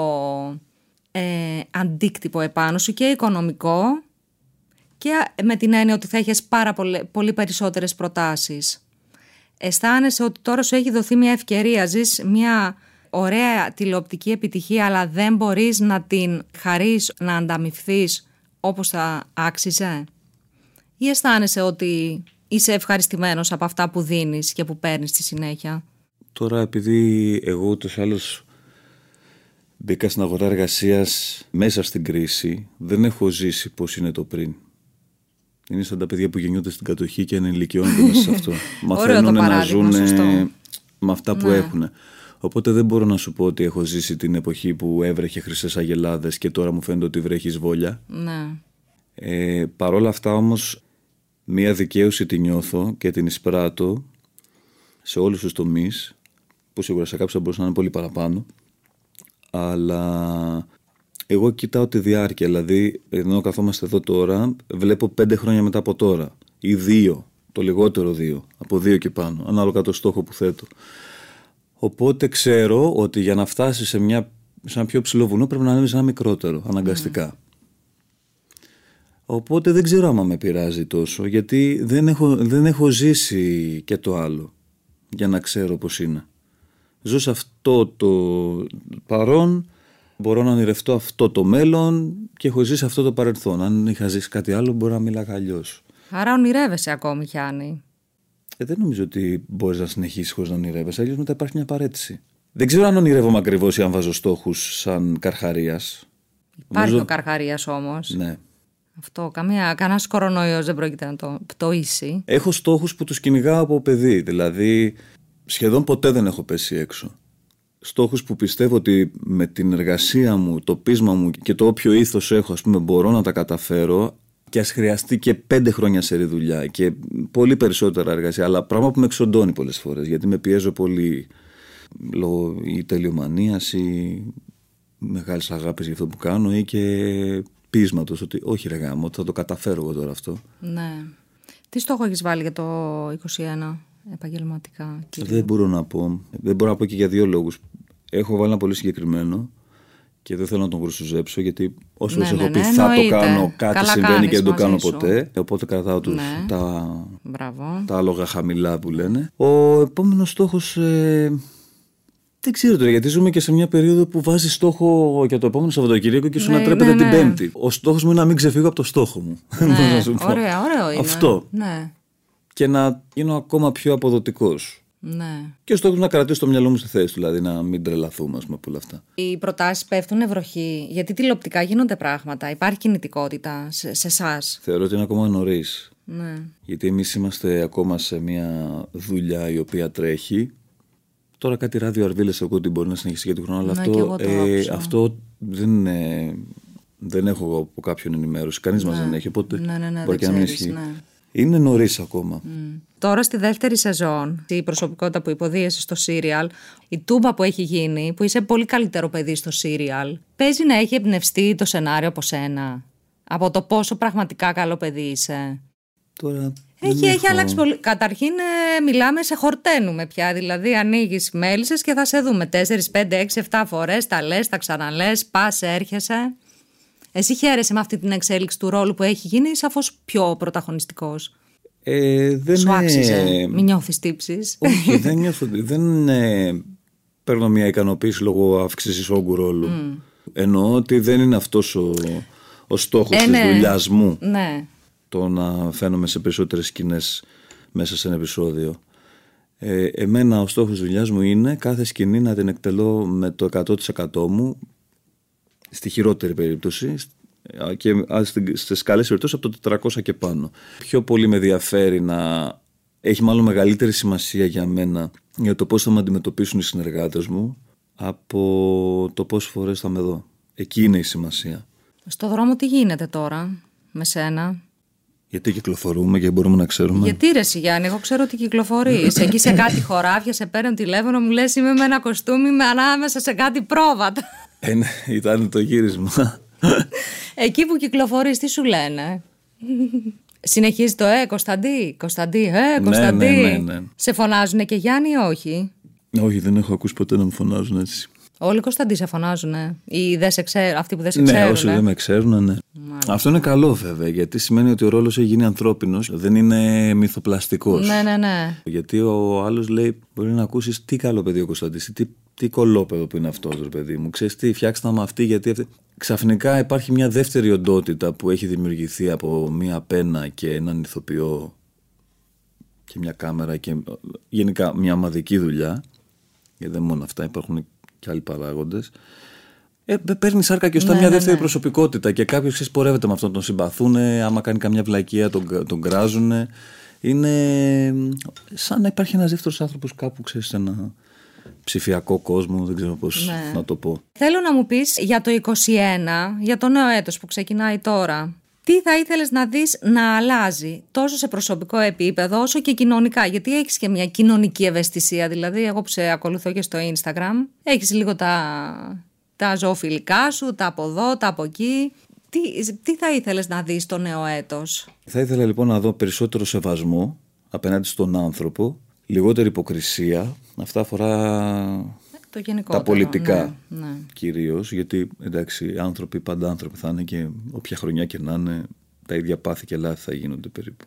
Speaker 2: ε, αντίκτυπο επάνω σου, και οικονομικό, και με την έννοια ότι θα έχεις πάρα πολύ, πολύ περισσότερες προτάσεις. Αισθάνεσαι ότι τώρα σου έχει δοθεί μια ευκαιρία, ζεις μια ωραία τηλεοπτική επιτυχία, αλλά δεν μπορείς να την χαρείς, να ανταμοιφθείς όπως θα άξιζε? Ή αισθάνεσαι ότι είσαι ευχαριστημένος από αυτά που δίνεις και που παίρνεις στη συνέχεια?
Speaker 4: Τώρα, επειδή εγώ ούτως ή άλλως μπήκα στην αγορά εργασίας μέσα στην κρίση, δεν έχω ζήσει πώς είναι το πριν. Είναι σαν τα παιδιά που γεννιούνται στην κατοχή και ενηλικιώνονται μέσα σε αυτό. Μαθαίνουν να ζουν με αυτά που ναι. έχουν. Οπότε δεν μπορώ να σου πω ότι έχω ζήσει την εποχή που έβρεχε χρυσές αγελάδες και τώρα μου φαίνεται ότι βρέχει βόλια.
Speaker 2: Ναι.
Speaker 4: Ε, Παρ' όλα αυτά όμως, μία δικαίωση τη νιώθω και την εισπράττω σε όλους τους τομείς, που σίγουρα σε κάποιους θα μπορούσαν να είναι πολύ παραπάνω, αλλά εγώ κοιτάω τη διάρκεια. Δηλαδή, ενώ καθόμαστε εδώ τώρα, βλέπω πέντε χρόνια μετά από τώρα, ή δύο, το λιγότερο δύο, από δύο και πάνω, ανάλογα το στόχο που θέτω. Οπότε ξέρω ότι για να φτάσει σε, μια, σε ένα πιο ψηλό βουνό πρέπει να ανέβεις ένα μικρότερο, αναγκαστικά. Mm. Οπότε δεν ξέρω άμα με πειράζει τόσο, γιατί δεν έχω, δεν έχω ζήσει και το άλλο για να ξέρω πώς είναι. Ζω σε αυτό το παρόν, μπορώ να ονειρευτώ αυτό το μέλλον και έχω ζήσει αυτό το παρελθόν. Αν είχα ζήσει κάτι άλλο, μπορώ να μιλάγα αλλιώς.
Speaker 2: Άρα ονειρεύεσαι ακόμη, Γιάννη?
Speaker 4: Ε, δεν νομίζω ότι μπορείς να συνεχίσεις χωρίς να ονειρεύεσαι, αλλιώς μετά υπάρχει μια παρέτηση. Δεν ξέρω αν ονειρεύομαι ακριβώς ή αν βάζω στόχους σαν Καρχαρίας.
Speaker 2: Υπάρχει
Speaker 4: νομίζω...
Speaker 2: ο Καρχαρίας όμως.
Speaker 4: Ναι.
Speaker 2: Αυτό, καμία, κανένας κορονοϊός δεν πρόκειται να το πτωίσει. Έχω
Speaker 4: στόχους που τους κυνηγάω από παιδί, δηλαδή σχεδόν ποτέ δεν έχω πέσει έξω. Στόχους που πιστεύω ότι με την εργασία μου, το πείσμα μου και το όποιο ήθος έχω, ας πούμε, μπορώ να τα καταφέρω, και ας χρειαστεί και πέντε χρόνια σε δουλειά και πολύ περισσότερα εργασία, αλλά πράγμα που με εξοντώνει πολλές φορές, γιατί με πιέζω πολύ λόγω ή τελειομανίας ή μεγάλης αγάπης για αυτό που κάνω ή και πείσματος ότι όχι ρε γάμο, θα το καταφέρω εγώ τώρα αυτό.
Speaker 2: Ναι. Τι στόχο έχεις βάλει για το είκοσι ένα επαγγελματικά? Κύριε?
Speaker 4: Δεν μπορώ να πω. Δεν μπορώ να πω και για δύο λόγους. Έχω βάλει ένα πολύ συγκεκριμένο και δεν θέλω να τον γρουσουζέψω, γιατί όσο ναι, έχω ναι, πει ναι, θα
Speaker 2: εννοείται.
Speaker 4: Το κάνω, κάτι
Speaker 2: Καλά
Speaker 4: συμβαίνει και δεν το κάνω
Speaker 2: σου.
Speaker 4: Ποτέ. Οπότε κρατάω τους,
Speaker 2: ναι.
Speaker 4: τα,
Speaker 2: τα
Speaker 4: άλογα χαμηλά που λένε. Ο επόμενος στόχος... Ε, δεν ξέρω τώρα, γιατί ζούμε και σε μια περίοδο που βάζει στόχο για το επόμενο Σαββατοκύριακο και σου
Speaker 2: ναι,
Speaker 4: ανατρέπεται
Speaker 2: ναι, ναι.
Speaker 4: την Πέμπτη. Ο στόχος μου είναι να μην ξεφύγω από το στόχο μου.
Speaker 2: Ναι, ωραία, ωραίο είναι.
Speaker 4: Αυτό.
Speaker 2: Ναι.
Speaker 4: Και να γίνω ακόμα πιο αποδοτικός.
Speaker 2: Ναι.
Speaker 4: Και ο στόχος να κρατήσω το μυαλό μου στη θέση του, δηλαδή να μην τρελαθούμε ας πούμε, από όλα αυτά.
Speaker 2: Οι προτάσεις πέφτουν βροχή, γιατί τηλεοπτικά γίνονται πράγματα, υπάρχει κινητικότητα σε εσάς?
Speaker 4: Θεωρώ ότι είναι ακόμα νωρίς.
Speaker 2: Ναι.
Speaker 4: Γιατί εμείς είμαστε ακόμα σε μια δουλειά η οποία τρέχει. Τώρα κάτι ράδιο αρβίλες εγώ ότι μπορεί να συνεχίσει για τον χρόνο, αλλά
Speaker 2: ναι,
Speaker 4: αυτό, ε, αυτό δεν, ε, δεν έχω από κάποιον ενημέρωση. Κανείς ναι. μας δεν έχει, οπότε
Speaker 2: ναι, ναι, ναι,
Speaker 4: μπορεί και να μην ισχύει. Ναι. Είναι νωρίς ακόμα.
Speaker 2: Mm. Τώρα στη δεύτερη σεζόν, η προσωπικότητα που υποδίεσαι στο σύριαλ, η τούμπα που έχει γίνει, που είσαι πολύ καλύτερο παιδί στο σύριαλ, παίζει να έχει εμπνευστεί το σενάριο από σένα, από το πόσο πραγματικά καλό παιδί είσαι?
Speaker 4: Τώρα...
Speaker 2: Έχει, έχει αλλάξει πολύ. Καταρχήν, ε, μιλάμε, σε χορταίνουμε πια. Δηλαδή, ανοίγεις μέλισσες και θα σε δούμε τέσσερις, πέντε, έξι, επτά φορές. Τα λες, τα ξαναλες, πας, έρχεσαι. Εσύ χαίρεσαι με αυτή την εξέλιξη του ρόλου που έχει γίνει, σαφώς πιο πρωταγωνιστικός?
Speaker 4: Ε, δεν
Speaker 2: Σου άξιζε,
Speaker 4: ε,
Speaker 2: μην νιώθεις τύψεις.
Speaker 4: Όχι, δεν νιώθω. Δεν ε, παίρνω μια ικανοποίηση λόγω αύξησης όγκου ρόλου. Mm. Εννοώ ότι δεν είναι αυτός ο, ο στόχος
Speaker 2: ε,
Speaker 4: της
Speaker 2: ναι.
Speaker 4: δουλειάς μου.
Speaker 2: Ναι.
Speaker 4: Το να φαίνομαι σε περισσότερες σκηνές μέσα σε ένα επεισόδιο. Ε, εμένα ο στόχος της δουλειάς μου είναι κάθε σκηνή να την εκτελώ με το εκατό τοις εκατό μου, στη χειρότερη περίπτωση, και στις καλές περιπτώσεις από το τετρακόσια και πάνω. Πιο πολύ με ενδιαφέρει να έχει μάλλον μεγαλύτερη σημασία για μένα για το πώς θα με αντιμετωπίσουν οι συνεργάτες μου από το πόσες φορές θα με δω. Εκεί είναι η σημασία.
Speaker 2: Στο δρόμο τι γίνεται τώρα με σένα?
Speaker 4: Γιατί κυκλοφορούμε και μπορούμε να ξέρουμε.
Speaker 2: Γιατί ρε εσύ Γιάννη, εγώ ξέρω ότι κυκλοφορείς. Εκεί σε κάτι χωράφια σε παίρνουν τηλέφωνο, μου λες είμαι με ένα κοστούμι με ανάμεσα σε κάτι πρόβατα.
Speaker 4: Ε, ναι, ήταν το γύρισμα.
Speaker 2: Εκεί που κυκλοφορείς τι σου λένε? Συνεχίζει το ε Κωνσταντί, Κωνσταντί, ε Κωνσταντί.
Speaker 4: Ναι, ναι, ναι, ναι.
Speaker 2: Σε φωνάζουνε και Γιάννη ή όχι?
Speaker 4: Όχι, δεν έχω ακούσει ποτέ να μου φωνάζουν έτσι.
Speaker 2: Όλοι Κωνσταντί σε φωνάζουνε? Ή δεν σε ξέρουν, αυτοί που δεν σε ξέρουν?
Speaker 4: Ναι, όσοι δεν με ξέρουν, ναι. Μάλιστα. Αυτό είναι καλό βέβαια, γιατί σημαίνει ότι ο ρόλος έχει γίνει ανθρώπινος, δεν είναι μυθοπλαστικός.
Speaker 2: Ναι, ναι, ναι.
Speaker 4: Γιατί ο άλλος λέει, μπορεί να ακούσεις τι καλό παιδί ο Κωνσταντής, τι, τι κολόπεδο που είναι αυτός, ρε παιδί μου. Ξέρεις τι, φτιάξτε να με αυτή, γιατί αυτή. Ξαφνικά υπάρχει μια δεύτερη οντότητα που έχει δημιουργηθεί από μια πένα και έναν ηθοποιό και μια κάμερα και γενικά μια ομαδική δουλειά. Γιατί δεν μόνο αυτά, υπάρχουν και άλλοι παράγοντες. Ε, παίρνει σάρκα και οστά, ναι, μια ναι, δεύτερη ναι. προσωπικότητα και κάποιος ξεσπορεύεται με αυτόν, τον συμπαθούν, άμα κάνει καμιά βλακεία τον, τον κράζουν. Είναι σαν να υπάρχει ένας δεύτερος άνθρωπος κάπου, ξέρεις, σε ένα ψηφιακό κόσμο, δεν ξέρω πώς ναι. να το πω.
Speaker 2: Θέλω να μου πεις για το είκοσι ένα, για το νέο έτος που ξεκινάει τώρα. Τι θα ήθελες να δεις να αλλάζει τόσο σε προσωπικό επίπεδο όσο και κοινωνικά? Γιατί έχεις και μια κοινωνική ευαισθησία. Δηλαδή, εγώ που σε ακολουθώ και στο Instagram, έχεις λίγο τα, τα ζωοφιλικά σου, τα από εδώ, τα από εκεί. Τι, τι θα ήθελες να δεις το νέο έτος?
Speaker 4: Θα ήθελα λοιπόν να δω περισσότερο σεβασμό απέναντι στον άνθρωπο, λιγότερη υποκρισία. Αυτά αφορά τα πολιτικά, ναι, ναι. κυρίως, γιατί εντάξει, άνθρωποι πάντα άνθρωποι θα είναι και όποια χρονιά και να είναι, τα ίδια πάθη και λάθη θα γίνονται περίπου.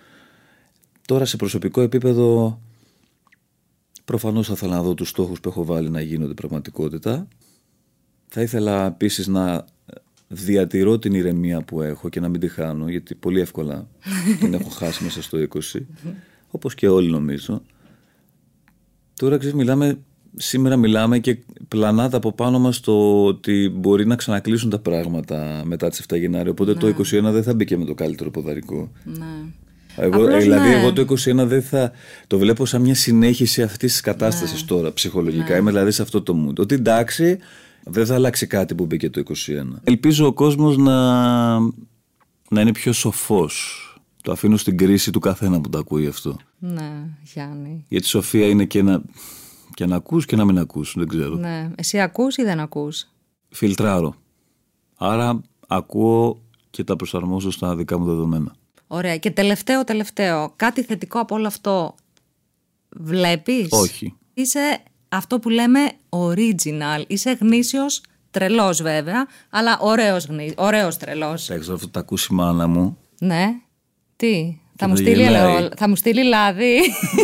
Speaker 4: Τώρα σε προσωπικό επίπεδο προφανώς θα ήθελα να δω τους στόχους που έχω βάλει να γίνονται πραγματικότητα. Θα ήθελα επίσης να διατηρώ την ηρεμία που έχω και να μην τη χάνω, γιατί πολύ εύκολα την έχω χάσει μέσα στο είκοσι, όπως και όλοι νομίζω. Τώρα ξέρεις, μιλάμε, σήμερα μιλάμε και πλανάται από πάνω μας το ότι μπορεί να ξανακλείσουν τα πράγματα μετά τις εφτά Γενάρη, οπότε ναι. το είκοσι ένα δεν θα μπει και με το καλύτερο ποδαρικό. Ναι. Εγώ, Απλώς, δηλαδή, ναι. εγώ το είκοσι ένα δεν θα το βλέπω σαν μια συνέχιση αυτής της κατάστασης ναι. τώρα, ψυχολογικά. Ναι. Είμαι δηλαδή σε αυτό το mood. Ότι εντάξει, δεν θα αλλάξει κάτι που μπήκε το είκοσι ένα. Ελπίζω ο κόσμος να, να είναι πιο σοφός. Το αφήνω στην κρίση του καθένα που το ακούει αυτό.
Speaker 2: Ναι, Γιάννη.
Speaker 4: Γιατί η σοφία είναι και να, και να ακούς και να μην ακούς, δεν ξέρω.
Speaker 2: Ναι. Εσύ ακούς ή δεν ακούς?
Speaker 4: Φιλτράρω. Άρα ακούω και τα προσαρμόζω στα δικά μου δεδομένα.
Speaker 2: Ωραία. Και τελευταίο, τελευταίο. Κάτι θετικό από όλο αυτό βλέπεις?
Speaker 4: Όχι.
Speaker 2: Είσαι αυτό που λέμε original. Είσαι γνήσιος τρελός βέβαια, αλλά ωραίος, γνή... ωραίος τρελός.
Speaker 4: Εντάξει, αυτό το ακούσει η μάνα μου.
Speaker 2: Ναι. Τι, θα μου, στείλει, θα μου στείλει λάδι?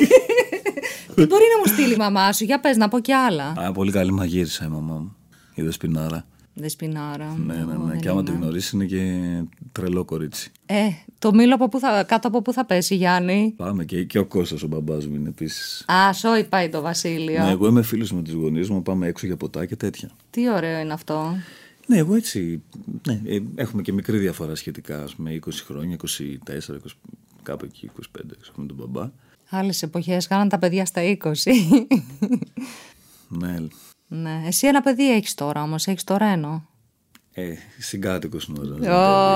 Speaker 2: Τι μπορεί να μου στείλει η μαμά σου? Για πες, να πω κι άλλα.
Speaker 4: Α, πολύ καλή μαγείρισα η μαμά μου. Η Δεσποινάρα.
Speaker 2: Δεσποινάρα.
Speaker 4: Ναι, ναι, ναι. Και άμα την γνωρίσει είναι και τρελό κορίτσι.
Speaker 2: Ε, το μήλο από πού θα, κάτω από πού θα πέσει, Γιάννη?
Speaker 4: Πάμε και, και ο Κώστας ο μπαμπάς μου είναι επίσης.
Speaker 2: Α, σόι πάει το Βασίλειο.
Speaker 4: Ναι, εγώ είμαι φίλος με τους γονείς μου, πάμε έξω για ποτά και τέτοια.
Speaker 2: Τι ωραίο είναι αυτό.
Speaker 4: Ναι, εγώ έτσι. Ναι, έχουμε και μικρή διαφορά σχετικά με είκοσι χρόνια, είκοσι τέσσερα, είκοσι, κάπου εκεί, είκοσι πέντε, ξέρω, με τον μπαμπά.
Speaker 2: Άλλες εποχές κάναν τα παιδιά στα είκοσι.
Speaker 4: Ναι.
Speaker 2: Ναι. Εσύ ένα παιδί έχεις τώρα όμως, έχεις τώρα ένα.
Speaker 4: Ε, συγκάτοικος είναι ο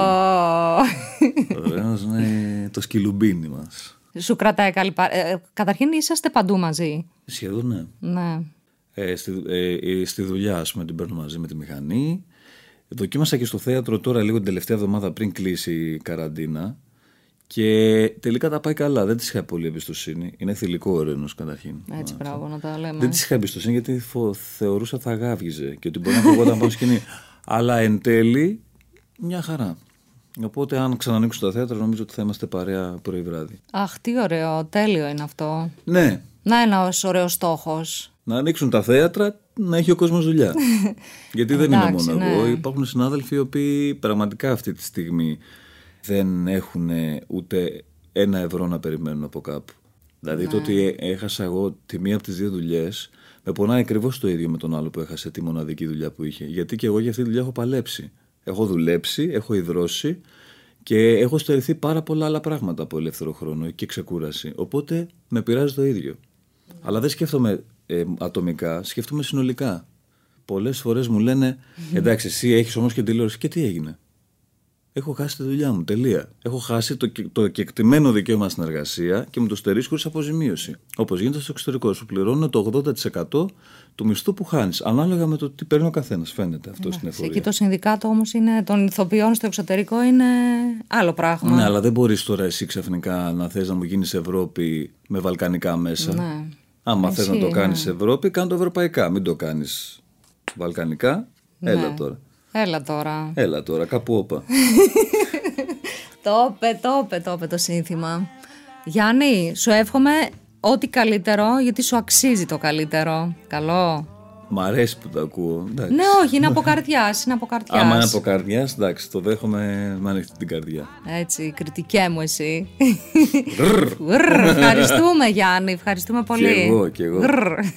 Speaker 2: oh.
Speaker 4: Ωραίος είναι το σκυλουμπίνι μας.
Speaker 2: Σου κρατάει καλή παρέα. Ε, καταρχήν είσαστε παντού μαζί.
Speaker 4: Σχεδόν ναι.
Speaker 2: Ναι.
Speaker 4: Ε, στη, ε, στη δουλειά, ας πούμε, την παίρνω μαζί με τη μηχανή. Δοκίμασα και στο θέατρο τώρα λίγο την τελευταία εβδομάδα πριν κλείσει η καραντίνα. Και τελικά τα πάει καλά. Δεν της είχα πολύ εμπιστοσύνη. Είναι θηλυκό ο Ρένος καταρχήν.
Speaker 2: Έτσι, μπράβο να τα λέμε.
Speaker 4: Δεν της είχα εμπιστοσύνη γιατί φο, θεωρούσα θα γάβγιζε και ότι μπορεί να φοβόταν πάνω σκηνή. Αλλά εν τέλει μια χαρά. Οπότε, αν ξανανοίξουν τα θέατρα, νομίζω ότι θα είμαστε παρέα πρωί-βράδυ.
Speaker 2: Αχ, τι ωραίο, τέλειο είναι αυτό.
Speaker 4: Ναι.
Speaker 2: Να, ένας ωραίος στόχος.
Speaker 4: Να ανοίξουν τα θέατρα, να έχει ο κόσμος δουλειά. Γιατί δεν είναι μόνο
Speaker 2: ναι.
Speaker 4: εγώ. Υπάρχουν συνάδελφοι οι οποίοι πραγματικά αυτή τη στιγμή δεν έχουν ούτε ένα ευρώ να περιμένουν από κάπου. Δηλαδή ναι. το ότι έχασα εγώ τη μία από τις δύο δουλειές με πονάει ακριβώς το ίδιο με τον άλλο που έχασε τη μοναδική δουλειά που είχε. Γιατί και εγώ για αυτή τη δουλειά έχω παλέψει. Έχω δουλέψει, έχω ιδρώσει και έχω στερηθεί πάρα πολλά άλλα πράγματα από ελεύθερο χρόνο και ξεκούραση. Οπότε με πειράζει το ίδιο. Mm. Αλλά δεν σκέφτομαι ε, ατομικά, σκέφτομαι συνολικά. Πολλές φορές μου λένε mm. εντάξει, εσύ έχεις όμως και τηλεόραση. Και τι έγινε? Έχω χάσει τη δουλειά μου. Τελεία. Έχω χάσει το, το κεκτημένο δικαίωμα στην εργασία και μου το στερείς χωρίς αποζημίωση. Όπως γίνεται στο εξωτερικό. Σου πληρώνω το ογδόντα τοις εκατό του μισθού που χάνεις. Ανάλογα με το τι παίρνει ο καθένας. Φαίνεται αυτό ναι, στην εφορία.
Speaker 2: Εκεί το συνδικάτο όμως είναι, των ηθοποιών στο εξωτερικό είναι άλλο πράγμα.
Speaker 4: Ναι, αλλά δεν μπορείς τώρα εσύ ξαφνικά να θες να μου γίνεις Ευρώπη με βαλκανικά μέσα. Ναι. Άμα θες να το κάνεις ναι. Ευρώπη, κάνε το ευρωπαϊκά. Μην το κάνεις βαλκανικά. Ναι. Έλα τώρα.
Speaker 2: Έλα τώρα.
Speaker 4: Έλα τώρα, κάπου όπα.
Speaker 2: Το πε, το πε, το πε το σύνθημα. Γιάννη, σου εύχομαι ό,τι καλύτερο, γιατί σου αξίζει το καλύτερο. Καλό.
Speaker 4: Μ' αρέσει που το ακούω. Εντάξει.
Speaker 2: Ναι, όχι, είναι από καρδιάς, είναι από καρδιάς.
Speaker 4: Άμα είναι από καρδιάς, εντάξει, το δέχομαι με ανοιχτή την καρδιά.
Speaker 2: Έτσι, κριτικέ μου εσύ. Ευχαριστούμε Γιάννη, ευχαριστούμε πολύ.
Speaker 4: Και εγώ, και εγώ.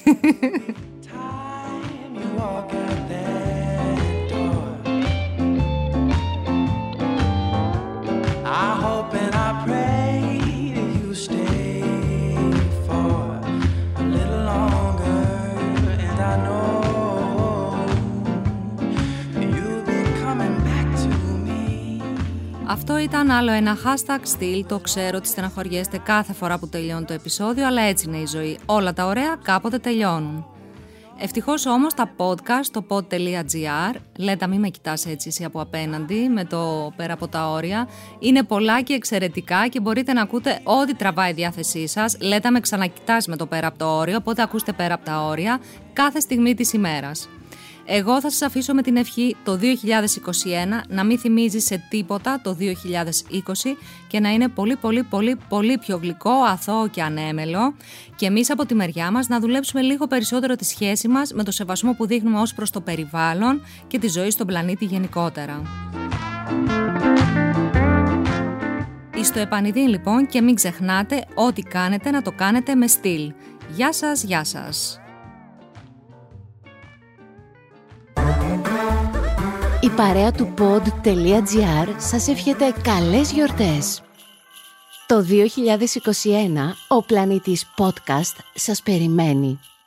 Speaker 5: I hope and I pray that you stay for a little longer, and I know you'll be coming back to me.
Speaker 2: Αυτό ήταν άλλο ένα hashtag στυλ. Το ξέρω ότι στεναχωριέστε κάθε φορά που τελειώνει το επεισόδιο, αλλά έτσι είναι η ζωή. Όλα τα ωραία κάποτε τελειώνουν. Ευτυχώς όμως τα podcast στο pod τελεία gr, λέτε μη με κοιτάς έτσι εσύ από απέναντι με το πέρα από τα όρια, είναι πολλά και εξαιρετικά και μπορείτε να ακούτε ό,τι τραβάει η διάθεσή σας. Λέτε με ξανακοιτάς με το πέρα από το όριο, οπότε ακούστε πέρα από τα όρια κάθε στιγμή της ημέρας. Εγώ θα σας αφήσω με την ευχή το δύο χιλιάδες είκοσι ένα να μην θυμίζει σε τίποτα το δύο χιλιάδες είκοσι και να είναι πολύ πολύ πολύ πολύ πιο γλυκό, αθώο και ανέμελο, και εμείς από τη μεριά μας να δουλέψουμε λίγο περισσότερο τη σχέση μας με το σεβασμό που δείχνουμε ως προς το περιβάλλον και τη ζωή στον πλανήτη γενικότερα. Εις το επανειδήν λοιπόν, και μην ξεχνάτε ό,τι κάνετε να το κάνετε με στυλ. Γεια σας, γεια σας.
Speaker 6: Η παρέα του pod.gr σας εύχεται καλές γιορτές. Το δύο χιλιάδες είκοσι ένα ο πλανήτης podcast σας περιμένει.